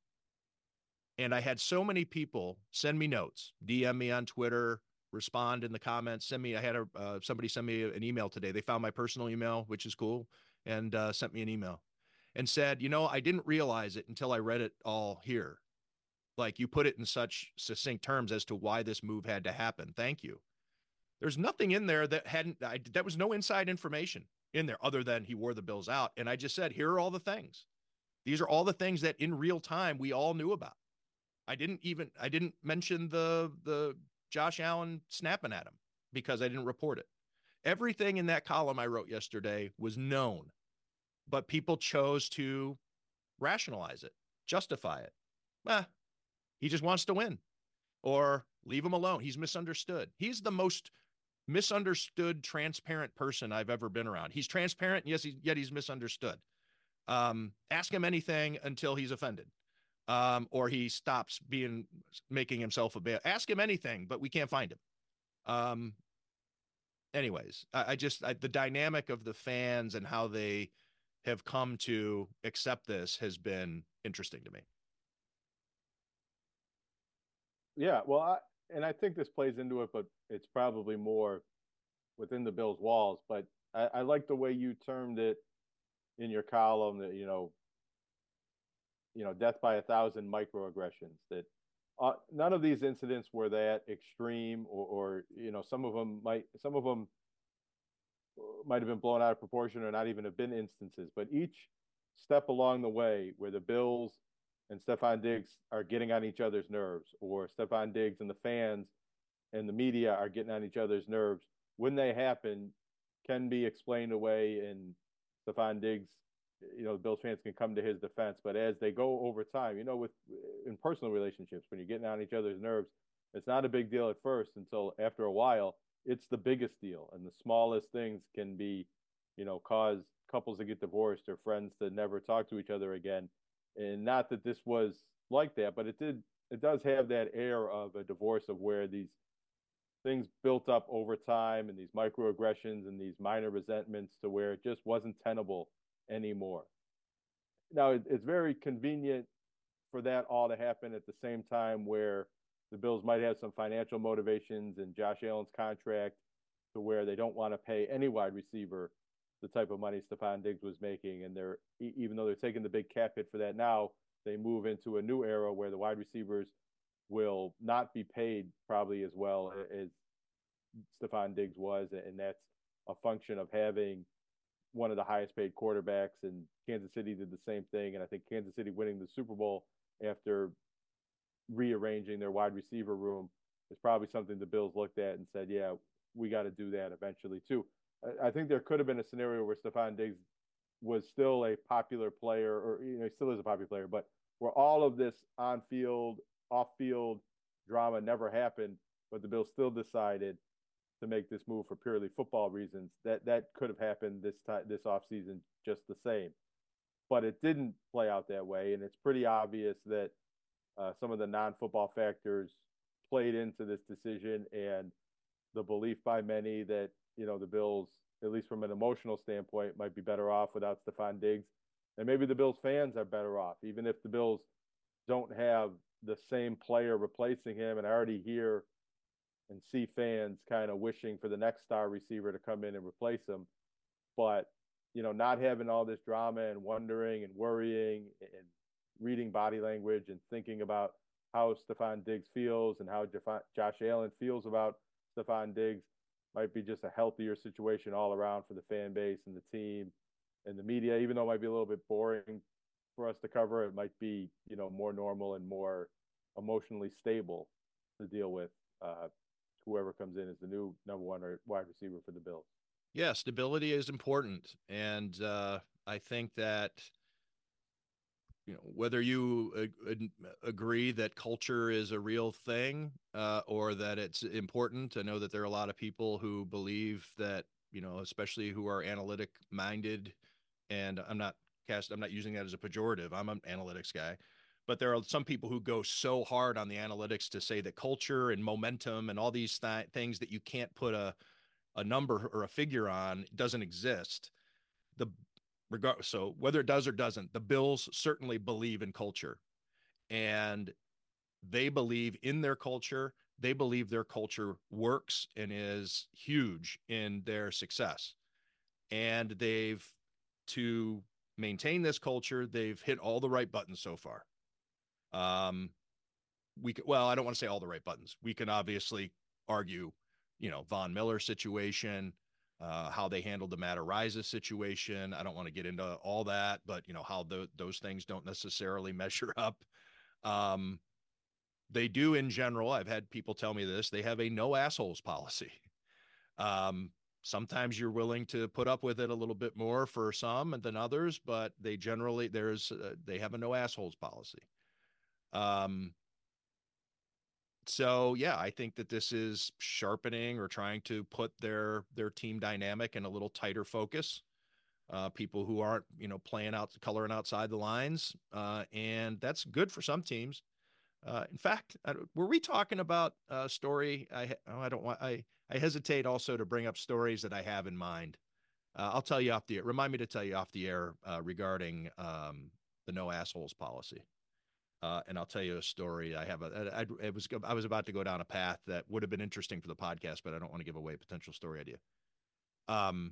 And I had so many people send me notes, D M me on Twitter, respond in the comments, send me, I had a, uh, somebody send me an email today. They found my personal email, which is cool, and uh, sent me an email and said, you know, I didn't realize it until I read it all here. Like, you put it in such succinct terms as to why this move had to happen. Thank you. There's nothing in there that hadn't, I, that was no inside information in there other than he wore the Bills out. And I just said, here are all the things. These are all the things that in real time we all knew about. I didn't even, I didn't mention the, the Josh Allen snapping at him because I didn't report it. Everything in that column I wrote yesterday was known, but people chose to rationalize it, justify it. Eh, he just wants to win, or leave him alone. He's misunderstood. He's the most misunderstood, transparent person I've ever been around. He's transparent, yes, he, yet he's misunderstood. Um, ask him anything until he's offended, um, or he stops being making himself a bail. Ask him anything, but we can't find him. Um, anyways, I, I just I, the dynamic of the fans and how they have come to accept this has been interesting to me. Yeah, well, I, and I think this plays into it, but it's probably more within the Bills' walls. But I, I like the way you termed it in your column that, you know, you know, death by a thousand microaggressions. That uh, none of these incidents were that extreme, or, or you know, some of them might, some of them might have been blown out of proportion or not even have been instances, but each step along the way where the Bills and Stefon Diggs are getting on each other's nerves, or Stefon Diggs and the fans and the media are getting on each other's nerves, when they happen, can be explained away, and Stefon Diggs, you know, the Bills fans can come to his defense. But as they go over time, you know, with in personal relationships, when you're getting on each other's nerves, it's not a big deal at first until after a while, it's the biggest deal. And the smallest things can be, you know, cause couples to get divorced or friends to never talk to each other again. And not that this was like that, but it did, it does have that air of a divorce, of where these things built up over time and these microaggressions and these minor resentments to where it just wasn't tenable anymore. Now, it, it's very convenient for that all to happen at the same time where the Bills might have some financial motivations in Josh Allen's contract to where they don't want to pay any wide receiver the type of money Stefon Diggs was making. And they're, even though they're taking the big cap hit for that now, they move into a new era where the wide receivers will not be paid probably as well as Stefon Diggs was. And that's a function of having one of the highest paid quarterbacks, and Kansas City did the same thing. And I think Kansas City winning the Super Bowl after rearranging their wide receiver room is probably something the Bills looked at and said, yeah, we got to do that eventually too. I think there could have been a scenario where Stefon Diggs was still a popular player, or, you know, he still is a popular player, but where all of this on-field, off-field drama never happened, but the Bills still decided to make this move for purely football reasons. That that could have happened this time, this offseason, just the same. But it didn't play out that way, and it's pretty obvious that uh, some of the non-football factors played into this decision, and the belief by many that, you know, the Bills, at least from an emotional standpoint, might be better off without Stefon Diggs. And maybe the Bills fans are better off, even if the Bills don't have the same player replacing him. And I already hear and see fans kind of wishing for the next star receiver to come in and replace him. But, you know, not having all this drama and wondering and worrying and reading body language and thinking about how Stefon Diggs feels and how Josh Allen feels about Stefon Diggs might be just a healthier situation all around for the fan base and the team and the media. Even though it might be a little bit boring for us to cover, it might be, you know, more normal and more emotionally stable to deal with uh, whoever comes in as the new number one or wide receiver for the Bills. Yeah, stability is important. And uh, I think that, you know, whether you ag- agree that culture is a real thing uh, or that it's important, I know that there are a lot of people who believe that, you know, especially who are analytic minded, and I'm not cast, I'm not using that as a pejorative. I'm an analytics guy, but there are some people who go so hard on the analytics to say that culture and momentum and all these th- things that you can't put a, a number or a figure on doesn't exist. The regard so whether it does or doesn't, the Bills certainly believe in culture, and they believe in their culture. They believe their culture works and is huge in their success. And they've, to maintain this culture, they've hit all the right buttons so far. Um, we could, well, I don't want to say all the right buttons. We can obviously argue, you know, Von Miller situation, uh, how they handled the Matt Araiza situation. I don't want to get into all that, but, you know, how the, those things don't necessarily measure up. Um, they do in general. I've had people tell me this. They have a no assholes policy. Um, sometimes you're willing to put up with it a little bit more for some than others, but they generally, there's, uh, they have a no assholes policy. Um, So, yeah, I think that this is sharpening or trying to put their their team dynamic in a little tighter focus. Uh, people who aren't, you know, playing out, coloring outside the lines, uh, and that's good for some teams. Uh, in fact, were we talking about a story? I oh, I don't want I I hesitate also to bring up stories that I have in mind. Uh, I'll tell you off the air. Remind me to tell you off the air uh, regarding um, the no assholes policy. Uh, and I'll tell you a story. I have a, I, it was, I was about to go down a path that would have been interesting for the podcast, but I don't want to give away a potential story idea. Um,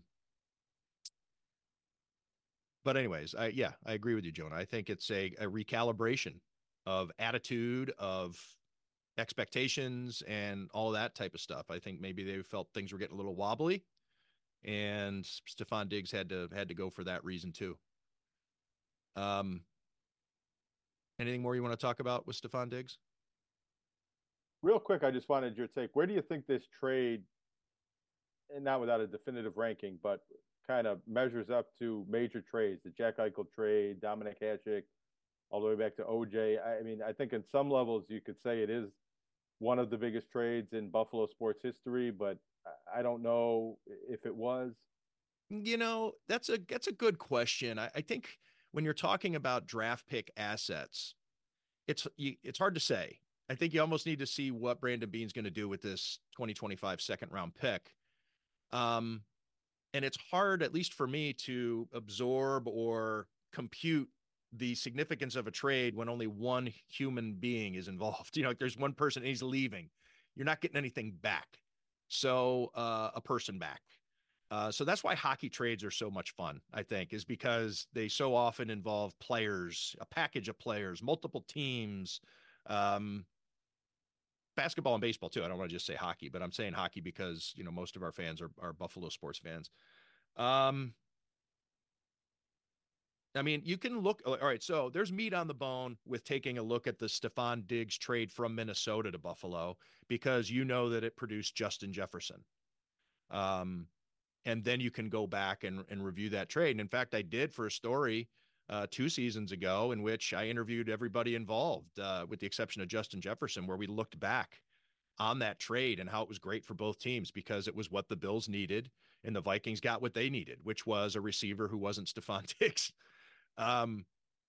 but anyways, I, yeah, I agree with you, Jonah. I think it's a, a recalibration of attitude, of expectations, and all that type of stuff. I think maybe they felt things were getting a little wobbly, and Stefon Diggs had to had to go for that reason too. Um, anything more you want to talk about with Stefon Diggs? Real quick, I just wanted your take. Where do you think this trade, and not without a definitive ranking, but kind of measures up to major trades, the Jack Eichel trade, Dominic Hasek, all the way back to O J? I mean, I think in some levels you could say it is one of the biggest trades in Buffalo sports history, but I don't know if it was. You know, that's a that's a good question. I, I think when you're talking about draft pick assets, it's you, it's hard to say. I think you almost need to see what Brandon Beane's going to do with this twenty twenty-five second round pick. Um, and it's hard, at least for me, to absorb or compute the significance of a trade when only one human being is involved. You know, like there's one person and he's leaving. You're not getting anything back. So uh, a person back. Uh, so that's why hockey trades are so much fun, I think, is because they so often involve players, a package of players, multiple teams, um, basketball and baseball too. I don't want to just say hockey, but I'm saying hockey because, you know, most of our fans are, are Buffalo sports fans. Um, I mean, you can look, all right, so there's meat on the bone with taking a look at the Stefon Diggs trade from Minnesota to Buffalo because you know that it produced Justin Jefferson. Um, and then you can go back and, and review that trade. And in fact, I did for a story uh, two seasons ago in which I interviewed everybody involved, uh, with the exception of Justin Jefferson, where we looked back on that trade and how it was great for both teams because it was what the Bills needed and the Vikings got what they needed, which was a receiver who wasn't Stefon Diggs. Um,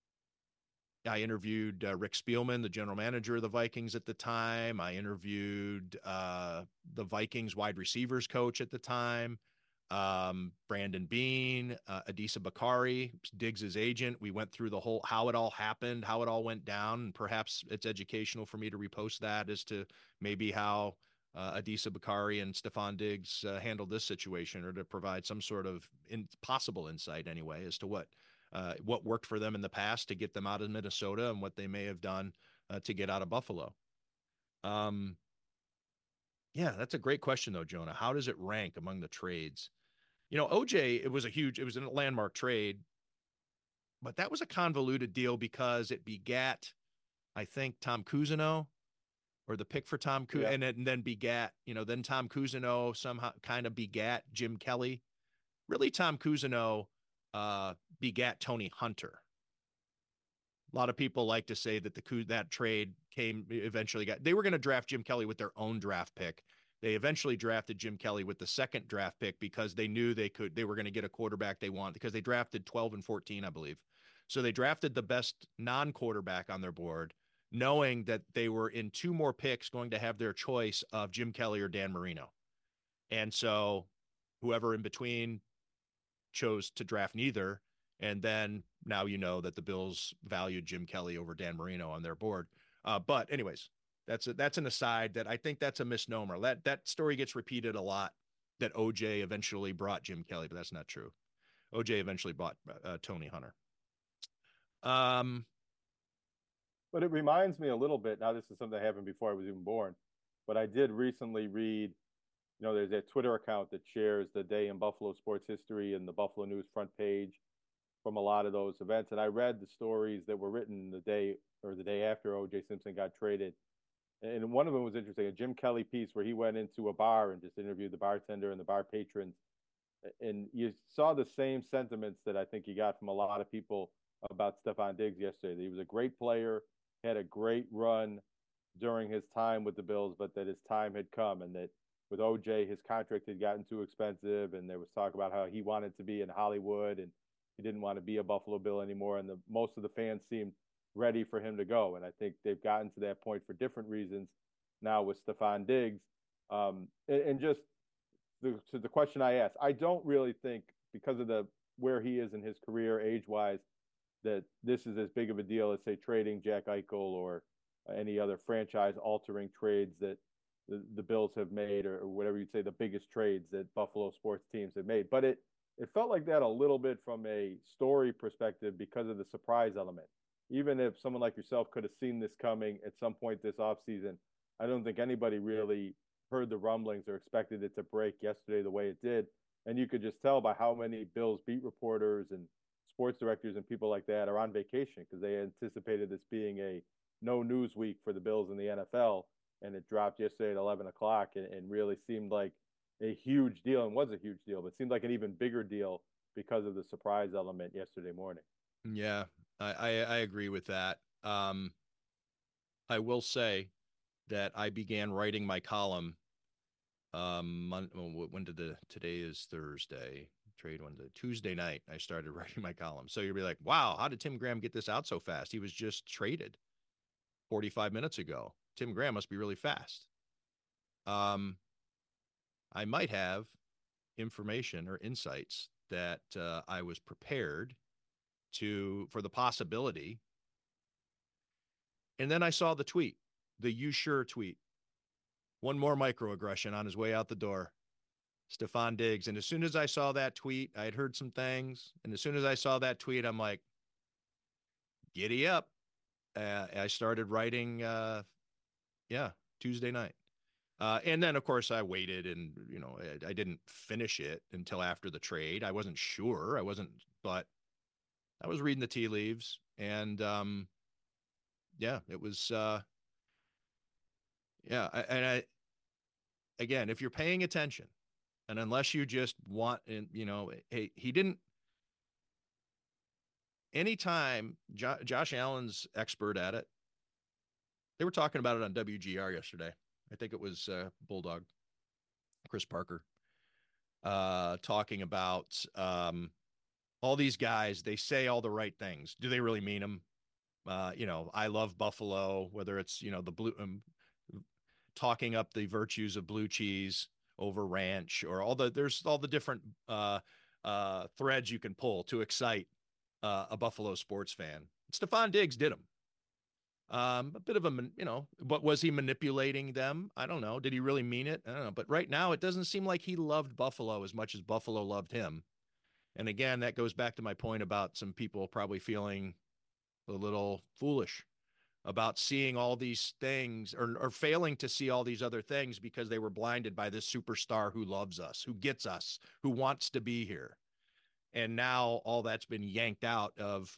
I interviewed uh, Rick Spielman, the general manager of the Vikings at the time. I interviewed uh, the Vikings wide receivers coach at the time, um, Brandon Beane, uh, Adisa Bakari, Diggs's agent. We went through the whole, how it all happened, how it all went down. And perhaps it's educational for me to repost that as to maybe how uh, Adisa Bakari and Stefon Diggs uh, handled this situation, or to provide some sort of in, possible insight anyway, as to what, uh, what worked for them in the past to get them out of Minnesota and what they may have done uh, to get out of Buffalo. Um, yeah, that's a great question though, Jonah. How does it rank among the trades? You know, O J, it was a huge, it was a landmark trade, but that was a convoluted deal because it begat, I think, Tom Cousineau, or the pick for Tom Cousineau, yeah. and, and then begat, you know, then Tom Cousineau somehow kind of begat Jim Kelly. Really, Tom Cousineau uh, begat Tony Hunter. A lot of people like to say that the that trade came eventually got, they were going to draft Jim Kelly with their own draft pick. They eventually drafted Jim Kelly with the second draft pick because they knew they could, they were going to get a quarterback they want, because they drafted twelve and fourteen, I believe. So they drafted the best non-quarterback on their board, knowing that they were in two more picks going to have their choice of Jim Kelly or Dan Marino. And so whoever in between chose to draft neither. And then now you know that the Bills valued Jim Kelly over Dan Marino on their board. Uh, but anyways, that's a, that's an aside that I think that's a misnomer. That that story gets repeated a lot, that O J eventually brought Jim Kelly, but that's not true. O J eventually bought uh, Tony Hunter. Um, but it reminds me a little bit. Now, this is something that happened before I was even born, but I did recently read, you know, there's a Twitter account that shares the day in Buffalo sports history and the Buffalo News front page from a lot of those events. And I read the stories that were written the day or the day after O J Simpson got traded. And one of them was interesting, a Jim Kelly piece where he went into a bar and just interviewed the bartender and the bar patrons. And you saw the same sentiments that I think he got from a lot of people about Stefon Diggs yesterday. That he was a great player, had a great run during his time with the Bills, but that his time had come, and that with O J, his contract had gotten too expensive, and there was talk about how he wanted to be in Hollywood and he didn't want to be a Buffalo Bill anymore. And the, most of the fans seemed ready for him to go. And I think they've gotten to that point for different reasons now with Stefon Diggs. Um, and, and just the, to the question I asked, I don't really think, because of the where he is in his career age-wise, that this is as big of a deal as, say, trading Jack Eichel or any other franchise-altering trades that the, the Bills have made, or, or whatever you'd say, the biggest trades that Buffalo sports teams have made. But it it felt like that a little bit from a story perspective because of the surprise element. Even if someone like yourself could have seen this coming at some point this offseason, I don't think anybody really heard the rumblings or expected it to break yesterday the way it did. And you could just tell by how many Bills beat reporters and sports directors and people like that are on vacation because they anticipated this being a no news week for the Bills in the N F L. And it dropped yesterday at eleven o'clock and, and really seemed like a huge deal, and was a huge deal, but seemed like an even bigger deal because of the surprise element yesterday morning. Yeah, I, I, I agree with that. Um, I will say that I began writing my column. Um, when did the today is Thursday trade one the Tuesday night I started writing my column. So you'll be like, wow, how did Tim Graham get this out so fast? He was just traded forty-five minutes ago. Tim Graham must be really fast. Um, I might have information or insights that uh, I was prepared to for the possibility. And then I saw the tweet, the "You Sure" tweet. One more microaggression on his way out the door. Stefon Diggs. And as soon as I saw that tweet, I had heard some things. And as soon as I saw that tweet, I'm like, giddy up. Uh, I started writing, uh, yeah, Tuesday night. Uh, and then, of course, I waited and, you know, I, I didn't finish it until after the trade. I wasn't sure. I wasn't, but I was reading the tea leaves. And, um, yeah, it was, uh, yeah. I, and I, again, if you're paying attention, and unless you just want, and you know, hey, he didn't. Anytime jo- Josh Allen's expert at it, they were talking about it on W G R yesterday. I think it was uh, Bulldog, Chris Parker, uh, talking about um, all these guys. They say all the right things. Do they really mean them? Uh, you know, I love Buffalo, whether it's, you know, the blue, um, talking up the virtues of blue cheese over ranch, or all the, there's all the different uh, uh, threads you can pull to excite uh, a Buffalo sports fan. Stefon Diggs did them. Um, a bit of a, you know, but was he manipulating them? I don't know. Did he really mean it? I don't know. But right now, it doesn't seem like he loved Buffalo as much as Buffalo loved him. And again, that goes back to my point about some people probably feeling a little foolish about seeing all these things, or, or failing to see all these other things because they were blinded by this superstar who loves us, who gets us, who wants to be here. And now all that's been yanked out of,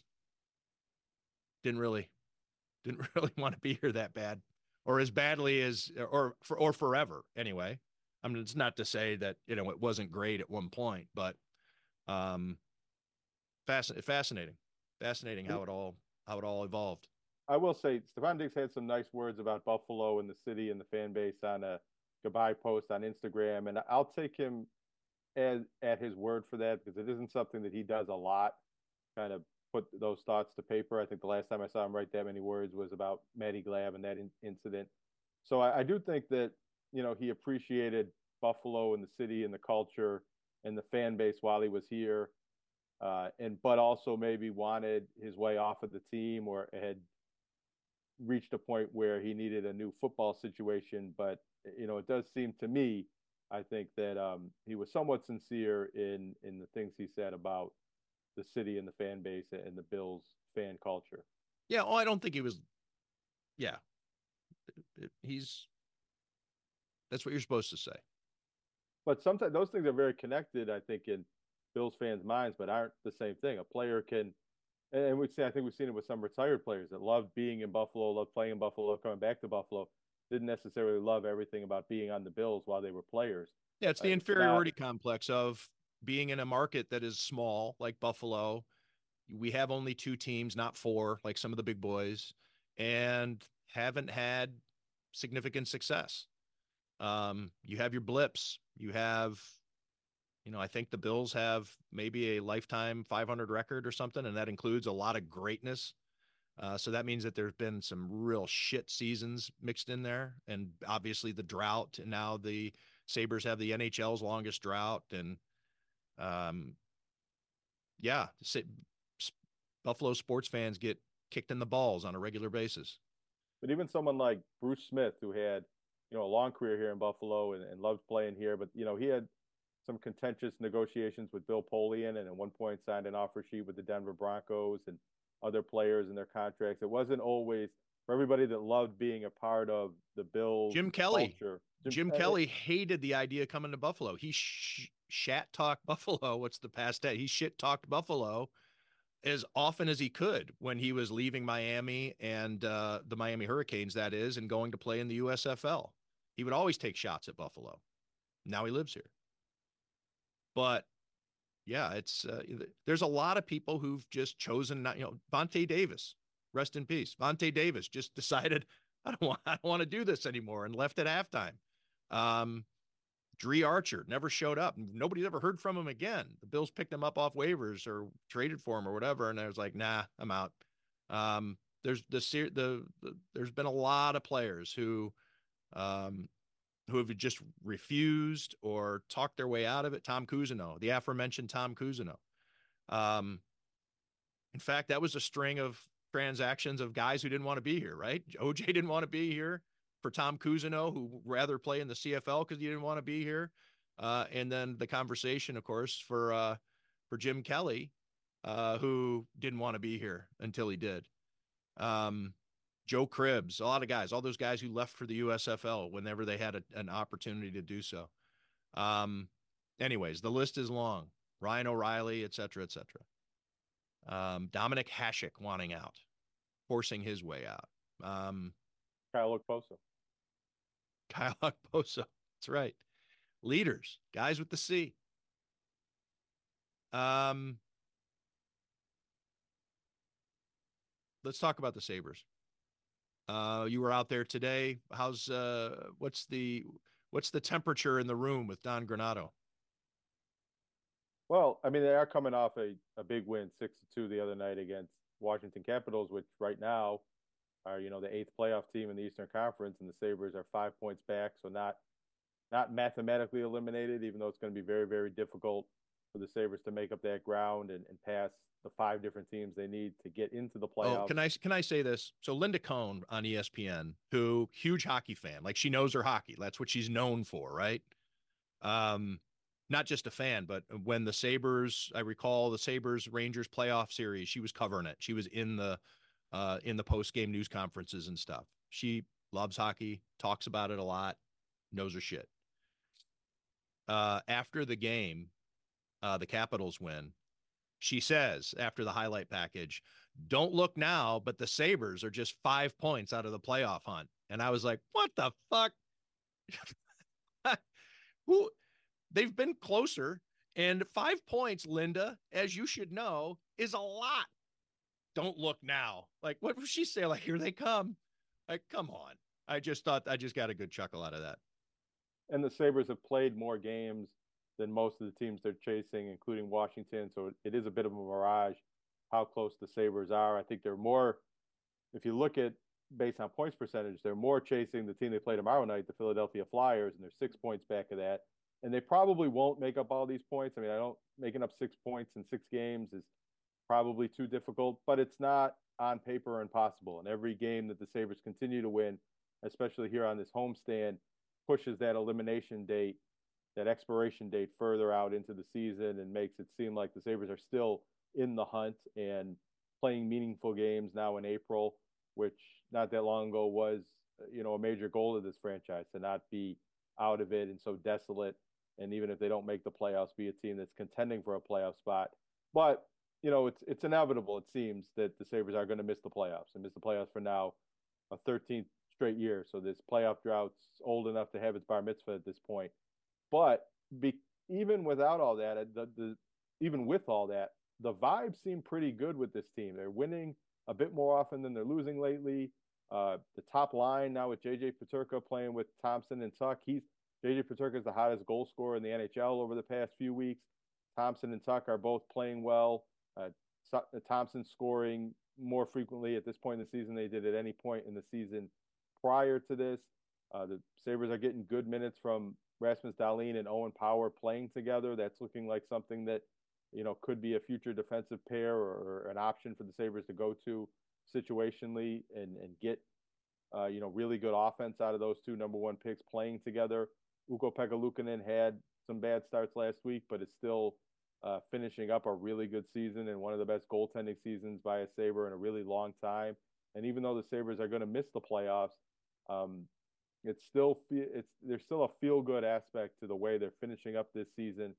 didn't really, didn't really want to be here that bad, or as badly as, or, for, or forever anyway. I mean, it's not to say that, you know, it wasn't great at one point, but um, fasc- fascinating, fascinating how it all, how it all evolved. I will say Stefon Diggs had some nice words about Buffalo and the city and the fan base on a goodbye post on Instagram, and I'll take him as at his word for that because it isn't something that he does a lot. Kind of put those thoughts to paper. I think the last time I saw him write that many words was about Matty Glab and that in- incident. So I, I do think that, you know, he appreciated Buffalo and the city and the culture and the fan base while he was here, uh, and but also maybe wanted his way off of the team or had reached a point where he needed a new football situation. But, you know, it does seem to me, I think that um, he was somewhat sincere in in the things he said about the city and the fan base and the Bills fan culture. Yeah. Oh, I don't think he was. Yeah. He's, that's what you're supposed to say. But sometimes those things are very connected, I think, in Bills fans' minds, but aren't the same thing. A player can, and we see, I think we've seen it with some retired players that love being in Buffalo, love playing in Buffalo, coming back to Buffalo, didn't necessarily love everything about being on the Bills while they were players. Yeah, it's the uh, inferiority not, complex of being in a market that is small, like Buffalo. We have only two teams, not four, like some of the big boys, and haven't had significant success. Um, you have your blips. You have, you know, I think the Bills have maybe a lifetime five hundred record or something, and that includes a lot of greatness. Uh, so that means that there's been some real shit seasons mixed in there, and obviously the drought. And now the Sabres have the N H L's longest drought, and um, yeah, Buffalo sports fans get kicked in the balls on a regular basis. But even someone like Bruce Smith, who had, you know, a long career here in Buffalo and, and loved playing here, but, you know, he had some contentious negotiations with Bill Polian, and at one point signed an offer sheet with the Denver Broncos and other players and their contracts. It wasn't always for everybody that loved being a part of the Bills Jim Kelly. culture. Jim, Jim uh, Kelly hated the idea of coming to Buffalo. He sh- shat talk Buffalo. What's the past tense? He shit talked Buffalo as often as he could when he was leaving Miami and uh, the Miami Hurricanes, that is, and going to play in the U S F L. He would always take shots at Buffalo. Now he lives here. But yeah, it's uh, there's a lot of people who've just chosen not, you know, Vontae Davis, rest in peace. Vontae Davis just decided, I don't want, I don't want to do this anymore and left at halftime. Um, Dree Archer never showed up. Nobody's ever heard from him again. The Bills picked him up off waivers or traded for him or whatever. And I was like, nah, I'm out. Um, there's the, the, the, there's been a lot of players who, um, who have just refused or talked their way out of it. Tom Cousineau, the aforementioned Tom Cousineau. Um, in fact, that was a string of transactions of guys who didn't want to be here, right? O J didn't want to be here for Tom Cousineau, who rather play in the C F L because he didn't want to be here. Uh, and then the conversation, of course, for uh, for Jim Kelly, uh, who didn't want to be here until he did. Um, Joe Cribbs, a lot of guys, all those guys who left for the U S F L whenever they had a, an opportunity to do so. Um, anyways, the list is long. Ryan O'Reilly, et cetera, et cetera. Um, Dominic Hasek wanting out, forcing his way out. Um, Kyle Okposo. Kyle Okposo. That's right. Leaders, guys with the C. Um, let's talk about the Sabres. Uh, you were out there today. How's uh, what's the what's the temperature in the room with Don Granato? Well, I mean, they are coming off a, a big win, six to two the other night against Washington Capitals, which right now are, you know, the eighth playoff team in the Eastern Conference, and the Sabres are five points back, so not not mathematically eliminated, even though it's going to be very, very difficult for the Sabres to make up that ground and, and pass the five different teams they need to get into the playoffs. Oh, can I can I say this? So Linda Cohn on E S P N, who huge hockey fan, like she knows her hockey. That's what she's known for, right? Um, not just a fan, but when the Sabres, I recall the Sabres Rangers playoff series, she was covering it. She was in the uh, in the post game news conferences and stuff. She loves hockey, talks about it a lot, knows her shit. Uh, after the game, uh, the Capitals win. She says after the highlight package, don't look now, but the Sabres are just five points out of the playoff hunt. And I was like, what the fuck? Who? They've been closer. And five points, Linda, as you should know, is a lot. Don't look now. Like, what would she say? Like, here they come. Like, come on. I just thought, I just got a good chuckle out of that. And the Sabres have played more games than most of the teams they're chasing, including Washington. So it is a bit of a mirage how close the Sabres are. I think they're more, if you look at based on points percentage, they're more chasing the team they play tomorrow night, the Philadelphia Flyers, and they're six points back of that. And they probably won't make up all these points. I mean, I don't making up six points in six games is probably too difficult, but it's not on paper impossible. And every game that the Sabres continue to win, especially here on this homestand, pushes that elimination date, that expiration date further out into the season and makes it seem like the Sabres are still in the hunt and playing meaningful games now in April, which not that long ago was, you know, a major goal of this franchise, to not be out of it and so desolate. And even if they don't make the playoffs, be a team that's contending for a playoff spot. But, you know, it's it's inevitable, it seems, that the Sabres are going to miss the playoffs and miss the playoffs for now a thirteenth straight year. So this playoff drought's old enough to have its bar mitzvah at this point. But be, even without all that, the, the even with all that, the vibes seem pretty good with this team. They're winning a bit more often than they're losing lately. Uh, the top line now with J J Peterka playing with Thompson and Tuck. He's J J Peterka is the hottest goal scorer in the N H L over the past few weeks. Thompson and Tuck are both playing well. Uh, Thompson scoring more frequently at this point in the season than they did at any point in the season prior to this. Uh, the Sabres are getting good minutes from Rasmus Dahlin and Owen Power playing together. That's looking like something that, you know, could be a future defensive pair or, or an option for the Sabres to go to situationally and, and get, uh, you know, really good offense out of those two number one picks playing together. Ukko-Pekka Luukkonen had some bad starts last week, but is still uh, finishing up a really good season and one of the best goaltending seasons by a Sabre in a really long time. And even though the Sabres are going to miss the playoffs, um, it's still it's there's still a feel good aspect to the way they're finishing up this season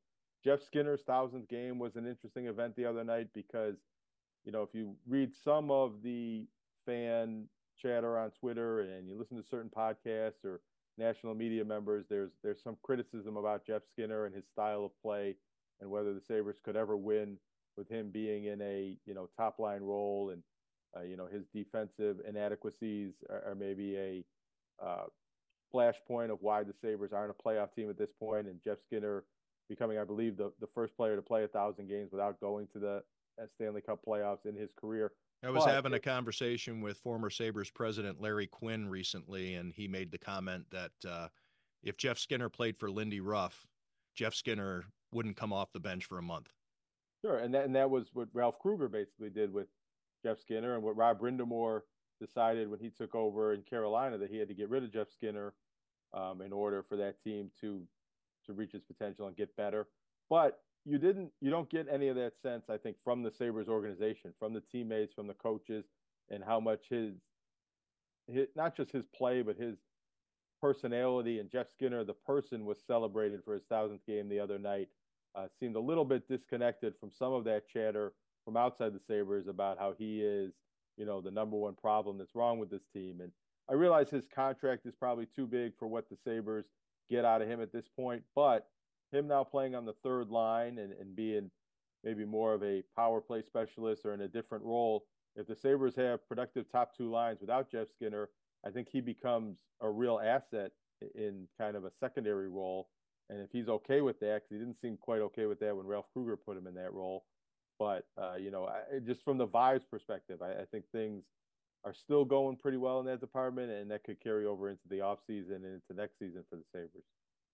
Jeff Skinner's thousandth game was an interesting event the other night because, you know, if you read some of the fan chatter on Twitter and you listen to certain podcasts or national media members, there's there's some criticism about Jeff Skinner and his style of play and whether the Sabres could ever win with him being in a, you know, top line role, and uh, you know, his defensive inadequacies are, are maybe a uh, flashpoint of why the Sabres aren't a playoff team at this point, and Jeff Skinner becoming, I believe, the, the first player to play a thousand games without going to the Stanley Cup playoffs in his career. I was but, having a conversation with former Sabres president Larry Quinn recently, and he made the comment that uh, if Jeff Skinner played for Lindy Ruff, Jeff Skinner wouldn't come off the bench for a month. Sure, and that, and that was what Ralph Kruger basically did with Jeff Skinner, and what Rob Brindamore decided when he took over in Carolina, that he had to get rid of Jeff Skinner um, in order for that team to to reach its potential and get better. But you didn't, you don't get any of that sense, I think, from the Sabres organization, from the teammates, from the coaches, and how much his, his not just his play, but his personality, and Jeff Skinner, the person, was celebrated for his thousandth game the other night. Uh, seemed a little bit disconnected from some of that chatter from outside the Sabres about how he is, you know, the number one problem that's wrong with this team. And I realize his contract is probably too big for what the Sabres get out of him at this point, but him now playing on the third line and, and being maybe more of a power play specialist or in a different role, if the Sabres have productive top two lines without Jeff Skinner, I think he becomes a real asset in kind of a secondary role. And if he's okay with that, because he didn't seem quite okay with that when Ralph Kruger put him in that role. But, uh, you know, I, just from the vibes perspective, I, I think things are still going pretty well in that department, and that could carry over into the offseason and into next season for the Sabres.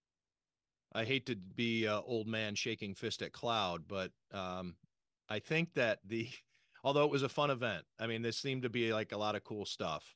I hate to be uh, old man shaking fist at cloud, but um, I think that the, although it was a fun event, I mean, this seemed to be like a lot of cool stuff.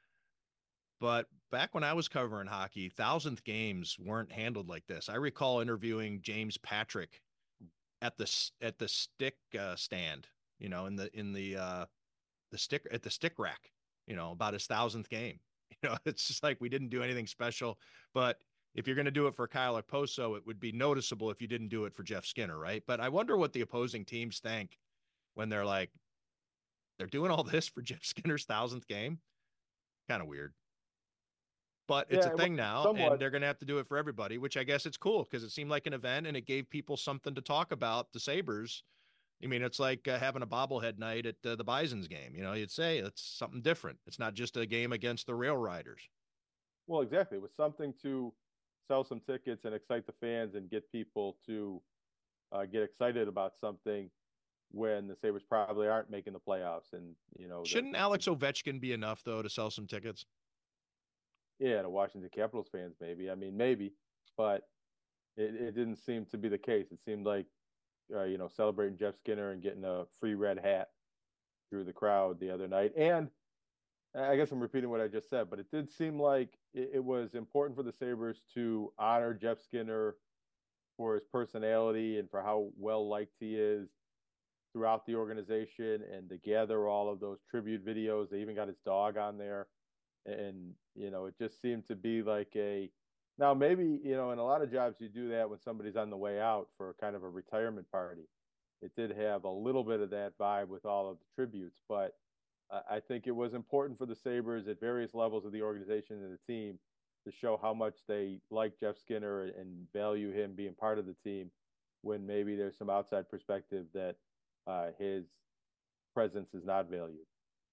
But back when I was covering hockey, thousandth games weren't handled like this. I recall interviewing James Patrick at the at the stick uh, stand, you know, in the in the uh, the stick at the stick rack, you know, about his thousandth game. You know, it's just like we didn't do anything special. But if you're going to do it for Kyle Okposo, it would be noticeable if you didn't do it for Jeff Skinner, right? But I wonder what the opposing teams think when they're like, they're doing all this for Jeff Skinner's thousandth game. Kind of weird. But it's yeah, a thing now, somewhat. and they're going to have to do it for everybody, which I guess it's cool because it seemed like an event and it gave people something to talk about, the Sabres. I mean, it's like uh, having a bobblehead night at uh, the Bison's game. You know, you'd say it's something different. It's not just a game against the Rail Riders. Well, exactly. It was something to sell some tickets and excite the fans and get people to uh, get excited about something when the Sabres probably aren't making the playoffs. And, you know, shouldn't the, Alex Ovechkin be enough, though, to sell some tickets? Yeah, to Washington Capitals fans, maybe. I mean, maybe, but it, it didn't seem to be the case. It seemed like, uh, you know, celebrating Jeff Skinner and getting a free red hat through the crowd the other night. And I guess I'm repeating what I just said, but it did seem like it, it was important for the Sabres to honor Jeff Skinner for his personality and for how well liked he is throughout the organization, and to gather all of those tribute videos. They even got his dog on there. And, you know, it just seemed to be like a, now maybe, you know, in a lot of jobs you do that when somebody's on the way out for kind of a retirement party. It did have a little bit of that vibe with all of the tributes, but uh, I think it was important for the Sabres at various levels of the organization and the team to show how much they like Jeff Skinner and value him being part of the team, when maybe there's some outside perspective that uh, his presence is not valued.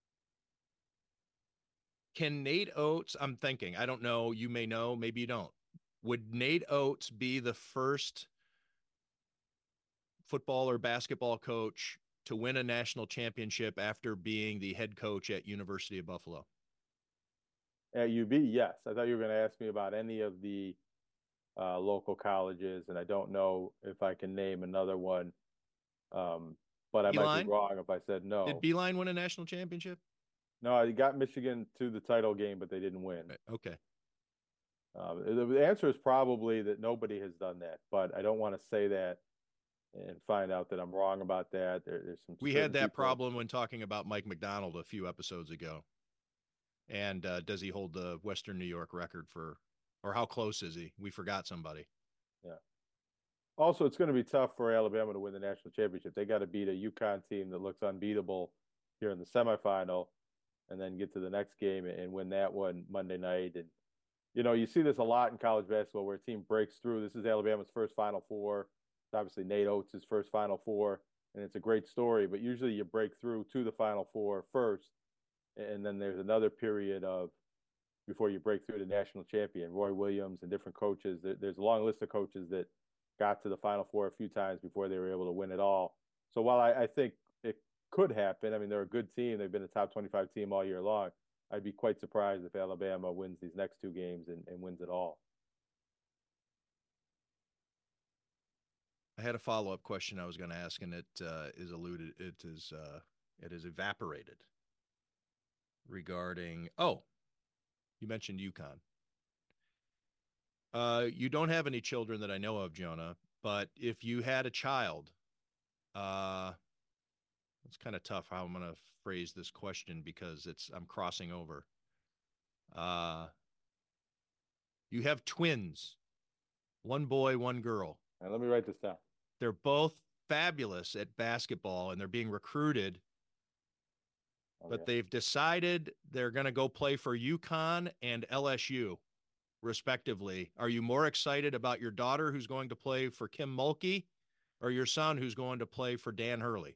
Can Nate Oates, I'm thinking, I don't know, you may know, maybe you don't. Would Nate Oates be the first football or basketball coach to win a national championship after being the head coach at University of Buffalo? At U B, yes. I thought you were going to ask me about any of the uh, local colleges, and I don't know if I can name another one. Um, but I Beeline? might be wrong if I said no. Did Beeline win a national championship? No, I got Michigan to the title game, but they didn't win. Okay. Um, the, the answer is probably that nobody has done that, but I don't want to say that and find out that I'm wrong about that. There, there's some. We had that people... problem when talking about Mike McDonald a few episodes ago. And uh, does he hold the Western New York record for, or how close is he? We forgot somebody. Yeah. Also, it's going to be tough for Alabama to win the national championship. They got to beat a UConn team that looks unbeatable here in the semifinal, and then get to the next game and win that one Monday night. And you know, you see this a lot in college basketball where a team breaks through. This is Alabama's first Final Four. It's obviously Nate Oates' first Final Four, and it's a great story. But usually, you break through to the Final Four first, and then there's another period of before you break through to national champion. Roy Williams and different coaches. There's a long list of coaches that got to the Final Four a few times before they were able to win it all. So while I, I think it could happen, I mean, they're a good team. They've been a top twenty-five team all year long. I'd be quite surprised if Alabama wins these next two games and, and wins it all. I had a follow-up question I was going to ask, and it uh, is alluded, it is, uh, it is evaporated regarding, oh, you mentioned UConn. Uh, you don't have any children that I know of, Jonah, but if you had a child, uh, it's kind of tough how I'm going to phrase this question because it's, I'm crossing over. Uh, you have twins, one boy, one girl. Right, let me write this down. They're both fabulous at basketball and they're being recruited, okay. But they've decided they're going to go play for UConn and L S U. Respectively. Are you more excited about your daughter who's going to play for Kim Mulkey or your son who's going to play for Dan Hurley?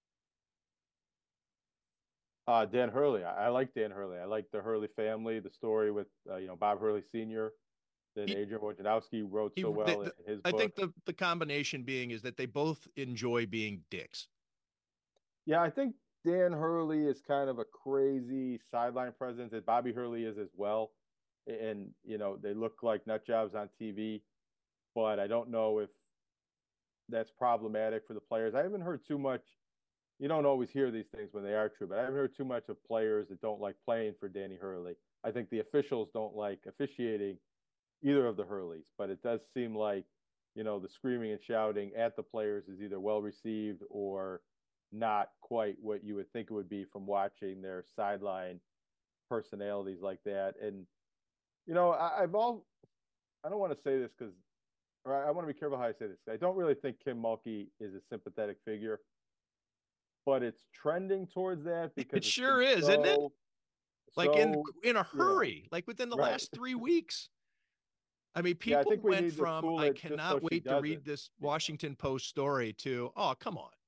Uh, Dan Hurley. I, I like Dan Hurley. I like the Hurley family, the story with, uh, you know, Bob Hurley Senior that he, Adrian Wojnarowski wrote so well the, the, in his I book. think the, the combination being is that they both enjoy being dicks. Yeah, I think Dan Hurley is kind of a crazy sideline presence, as Bobby Hurley is as well. And, you know, they look like nut jobs on T V, but I don't know if that's problematic for the players. I haven't heard too much. You don't always hear these things when they are true, but I haven't heard too much of players that don't like playing for Danny Hurley. I think the officials don't like officiating either of the Hurleys, but it does seem like, you know, the screaming and shouting at the players is either well received or not quite what you would think it would be from watching their sideline personalities like that. And, you know, I, I've all, I don't want to say this because, or I, I want to be careful how I say this. I don't really think Kim Mulkey is a sympathetic figure, but it's trending towards that because it sure is, so, isn't it? Like so, in in a hurry, yeah, like within the right. last three weeks. I mean, people yeah, I think we went need from cool I cannot so wait to read this Washington Post story to oh, come on.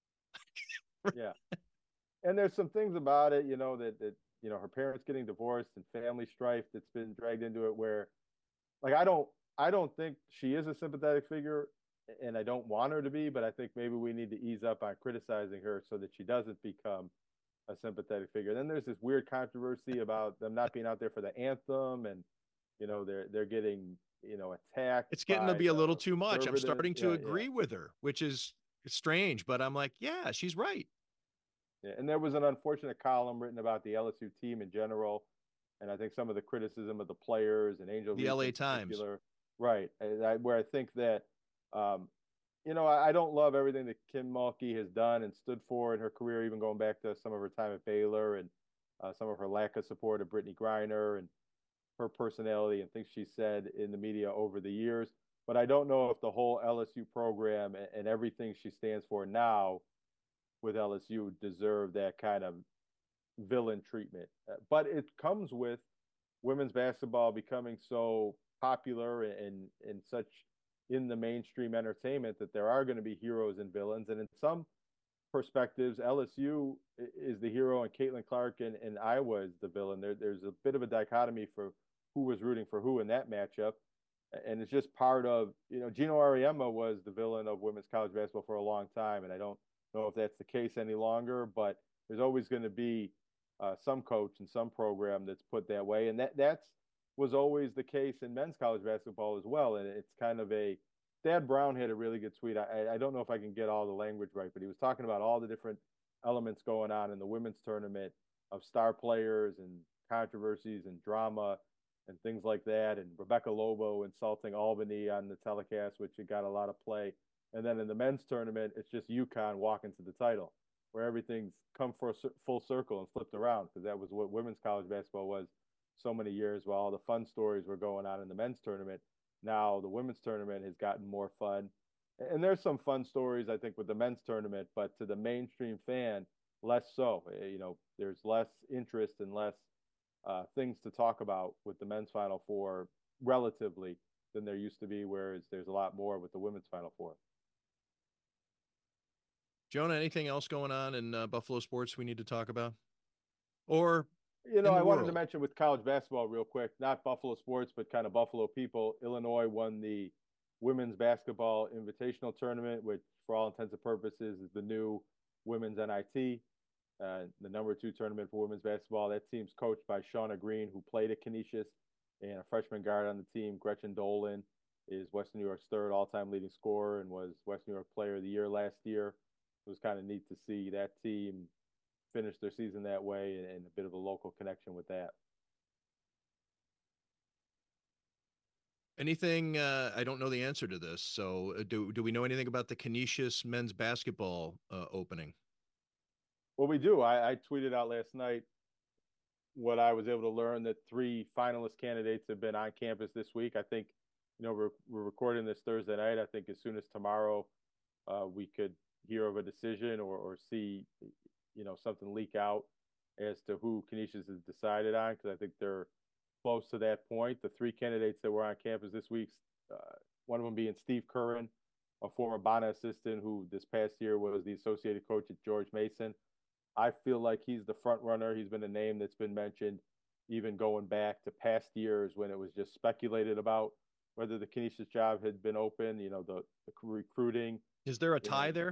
Yeah, and there's some things about it, you know, that that you know her parents getting divorced and family strife that's been dragged into it. Where, like, I don't I don't think she is a sympathetic figure, and I don't want her to be, but I think maybe we need to ease up on criticizing her so that she doesn't become a sympathetic figure. Then there's this weird controversy about them not being out there for the anthem, and you know they're they're getting you know attacked. It's getting to be a little too much. I'm starting to yeah, agree yeah. with her, which is strange, but I'm like, yeah, she's right. Yeah, and there was an unfortunate column written about the L S U team in general, and I think some of the criticism of the players and Angel the Reese L A Times, right? I, where I think that, um, you know, I, I don't love everything that Kim Mulkey has done and stood for in her career, even going back to some of her time at Baylor and uh, some of her lack of support of Brittany Griner and her personality and things she said in the media over the years. But I don't know if the whole L S U program and, and everything she stands for now with L S U deserve that kind of villain treatment. But it comes with women's basketball becoming so popular and in such in the mainstream entertainment that there are going to be heroes and villains. And in some perspectives, L S U is the hero and Caitlin Clark and, and Iowa is the villain. There, there's a bit of a dichotomy for who was rooting for who in that matchup. And it's just part of, you know, Gino Auriemma was the villain of women's college basketball for a long time. And I don't know if that's the case any longer, but there's always going to be uh, some coach and some program that's put that way. And that that's was always the case in men's college basketball as well. And it's kind of a, Dad Brown had a really good tweet. I, I don't know if I can get all the language right, but he was talking about all the different elements going on in the women's tournament of star players and controversies and drama and things like that. And Rebecca Lobo insulting Albany on the telecast, which it got a lot of play. And then in the men's tournament, it's just UConn walking to the title, where everything's come for a full circle and flipped around, because that was what women's college basketball was so many years, while all the fun stories were going on in the men's tournament. Now the women's tournament has gotten more fun, And there's some fun stories, I think, with the men's tournament, but to the mainstream fan, less so. You know, there's less interest and less uh, things to talk about with the men's Final Four relatively than there used to be, whereas there's a lot more with the women's Final Four. Jonah, anything else going on in uh, Buffalo sports we need to talk about? Or You know, I world? wanted to mention with college basketball real quick, not Buffalo sports, but kind of Buffalo people. Illinois won the women's basketball invitational tournament, which for all intents and purposes is the new women's N I T, uh, the number two tournament for women's basketball. That team's coached by Shauna Green, who played at Canisius, and a freshman guard on the team, Gretchen Dolan, is Western New York's third all-time leading scorer and was Western New York Player of the Year last year. It was kind of neat to see that team finish their season that way and, and a bit of a local connection with that. Anything, uh, I don't know the answer to this. So uh, do, do we know anything about the Canisius men's basketball uh, opening? Well, we do. I, I tweeted out last night what I was able to learn, that three finalist candidates have been on campus this week. I think, you know, we're, we're recording this Thursday night. I think as soon as tomorrow uh, we could hear of a decision or, or see, you know, something leak out as to who Canisius has decided on, because I think they're close to that point. The three candidates that were on campus this week, uh, one of them being Steve Curran, a former Bonna assistant who this past year was the associated coach at George Mason. I feel like he's the front runner. He's been a name that's been mentioned even going back to past years when it was just speculated about whether the Canisius job had been open, you know, the, the recruiting. Is there a tie know. there?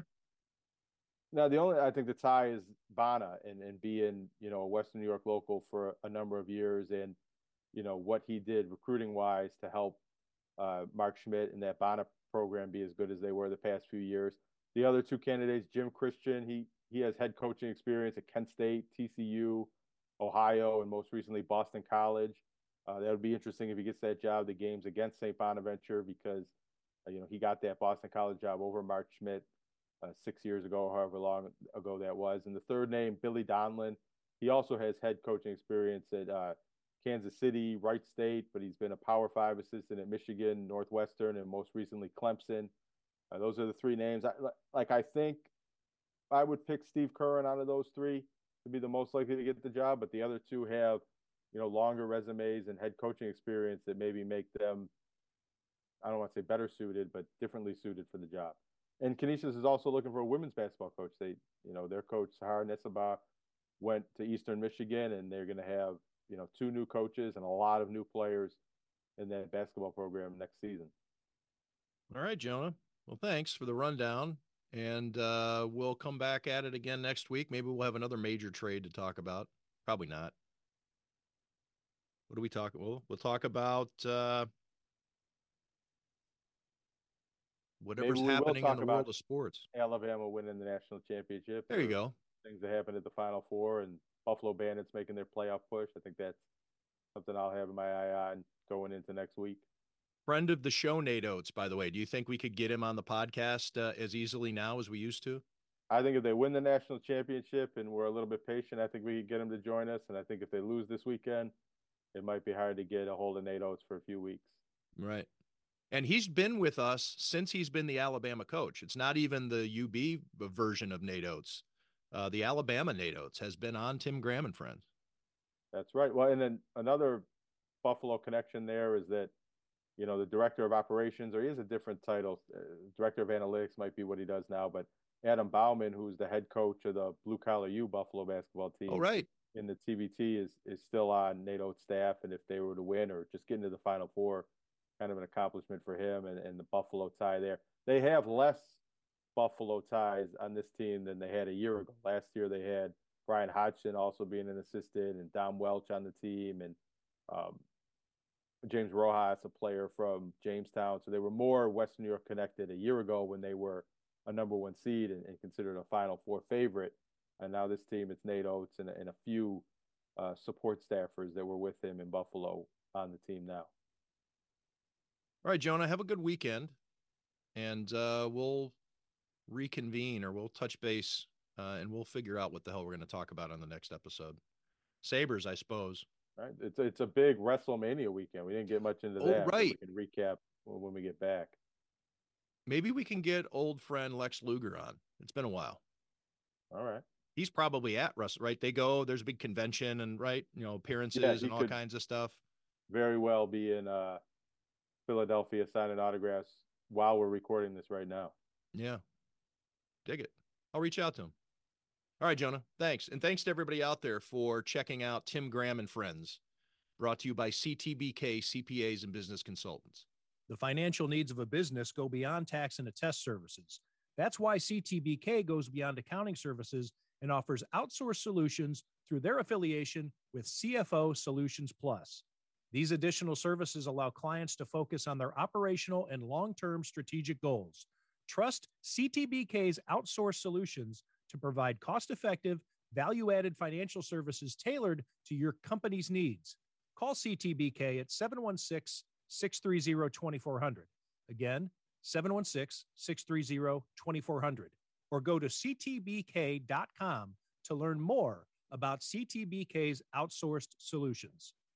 No, the only, I think the tie is Bonna and, and being, you know, a Western New York local for a number of years, and, you know, what he did recruiting wise to help uh, Mark Schmidt and that Bonna program be as good as they were the past few years. The other two candidates, Jim Christian, he, he has head coaching experience at Kent State, T C U, Ohio, and most recently Boston College. Uh, that would be interesting if he gets that job, the games against Saint Bonaventure, because, uh, you know, he got that Boston College job over Mark Schmidt uh, six years ago, however long ago that was. And the third name, Billy Donlin, he also has head coaching experience at uh, Kansas City, Wright State, but he's been a Power Five assistant at Michigan, Northwestern, and most recently Clemson. Uh, those are the three names. I, like, I think I would pick Steve Curran out of those three to be the most likely to get the job, but the other two have, you know, longer resumes and head coaching experience that maybe make them, I don't want to say better suited, but differently suited for the job. And Canisius is also looking for a women's basketball coach. They, you know, their coach, Sahara Nesaba, went to Eastern Michigan, and they're going to have, you know, two new coaches and a lot of new players in that basketball program next season. All right, Jonah. Well, thanks for the rundown. And uh, we'll come back at it again next week. Maybe we'll have another major trade to talk about. Probably not. What do we talk? Well, we'll talk about uh, whatever's we happening in the world of sports. Alabama winning the national championship. There you go. Things that happened at the Final Four, and Buffalo Bandits making their playoff push. I think that's something I'll have my eye on going into next week. Friend of the show, Nate Oates, by the way. Do you think we could get him on the podcast uh, as easily now as we used to? I think if they win the national championship and we're a little bit patient, I think we could get him to join us. And I think if they lose this weekend, it might be hard to get a hold of Nate Oates for a few weeks. Right. And he's been with us since he's been the Alabama coach. It's not even the U B version of Nate Oates. Uh, the Alabama Nate Oates has been on Tim Graham and Friends. That's right. Well, and then another Buffalo connection there is that, you know, the director of operations, or he has a different title, uh, director of analytics might be what he does now, but Adam Bauman, who's the head coach of the Blue Collar U Buffalo basketball team, oh, right, in the T V T, is is still on Nate Oates' staff. And if they were to win or just get into the Final Four, kind of an accomplishment for him and, and the Buffalo tie there. They have less Buffalo ties on this team than they had a year ago. Last year they had Brian Hodgson also being an assistant, and Dom Welch on the team, and um, James Rojas, a player from Jamestown. So they were more Western New York connected a year ago when they were a number one seed and, and considered a Final Four favorite. And now this team, it's Nate Oates and, and a few uh, support staffers that were with him in Buffalo on the team now. All right, Jonah, have a good weekend, and uh, we'll reconvene, or we'll touch base, uh, and we'll figure out what the hell we're going to talk about on the next episode. Sabres, I suppose. Right. It's a, it's a big WrestleMania weekend. We didn't get much into oh, that. Right. We can recap when we get back. Maybe we can get old friend Lex Luger on. It's been a while. All right. He's probably at Russ, right? They go, there's a big convention and right, you know, appearances Yeah, and all kinds of stuff. Very well be in uh, Philadelphia signing autographs while we're recording this right now. Yeah. Dig it. I'll reach out to him. All right, Jonah. Thanks. And thanks to everybody out there for checking out Tim Graham and Friends, brought to you by C T B K C P As and Business Consultants. The financial needs of a business go beyond tax and attest services. That's why C T B K goes beyond accounting services and offers outsourced solutions through their affiliation with C F O Solutions Plus. These additional services allow clients to focus on their operational and long-term strategic goals. Trust C T B K's outsourced solutions to provide cost-effective, value-added financial services tailored to your company's needs. Call C T B K at seven one six, six three zero, two four zero zero. Again, seven one six, six three zero, two four zero zero. Or go to c t b k dot com to learn more about C T B K's outsourced solutions.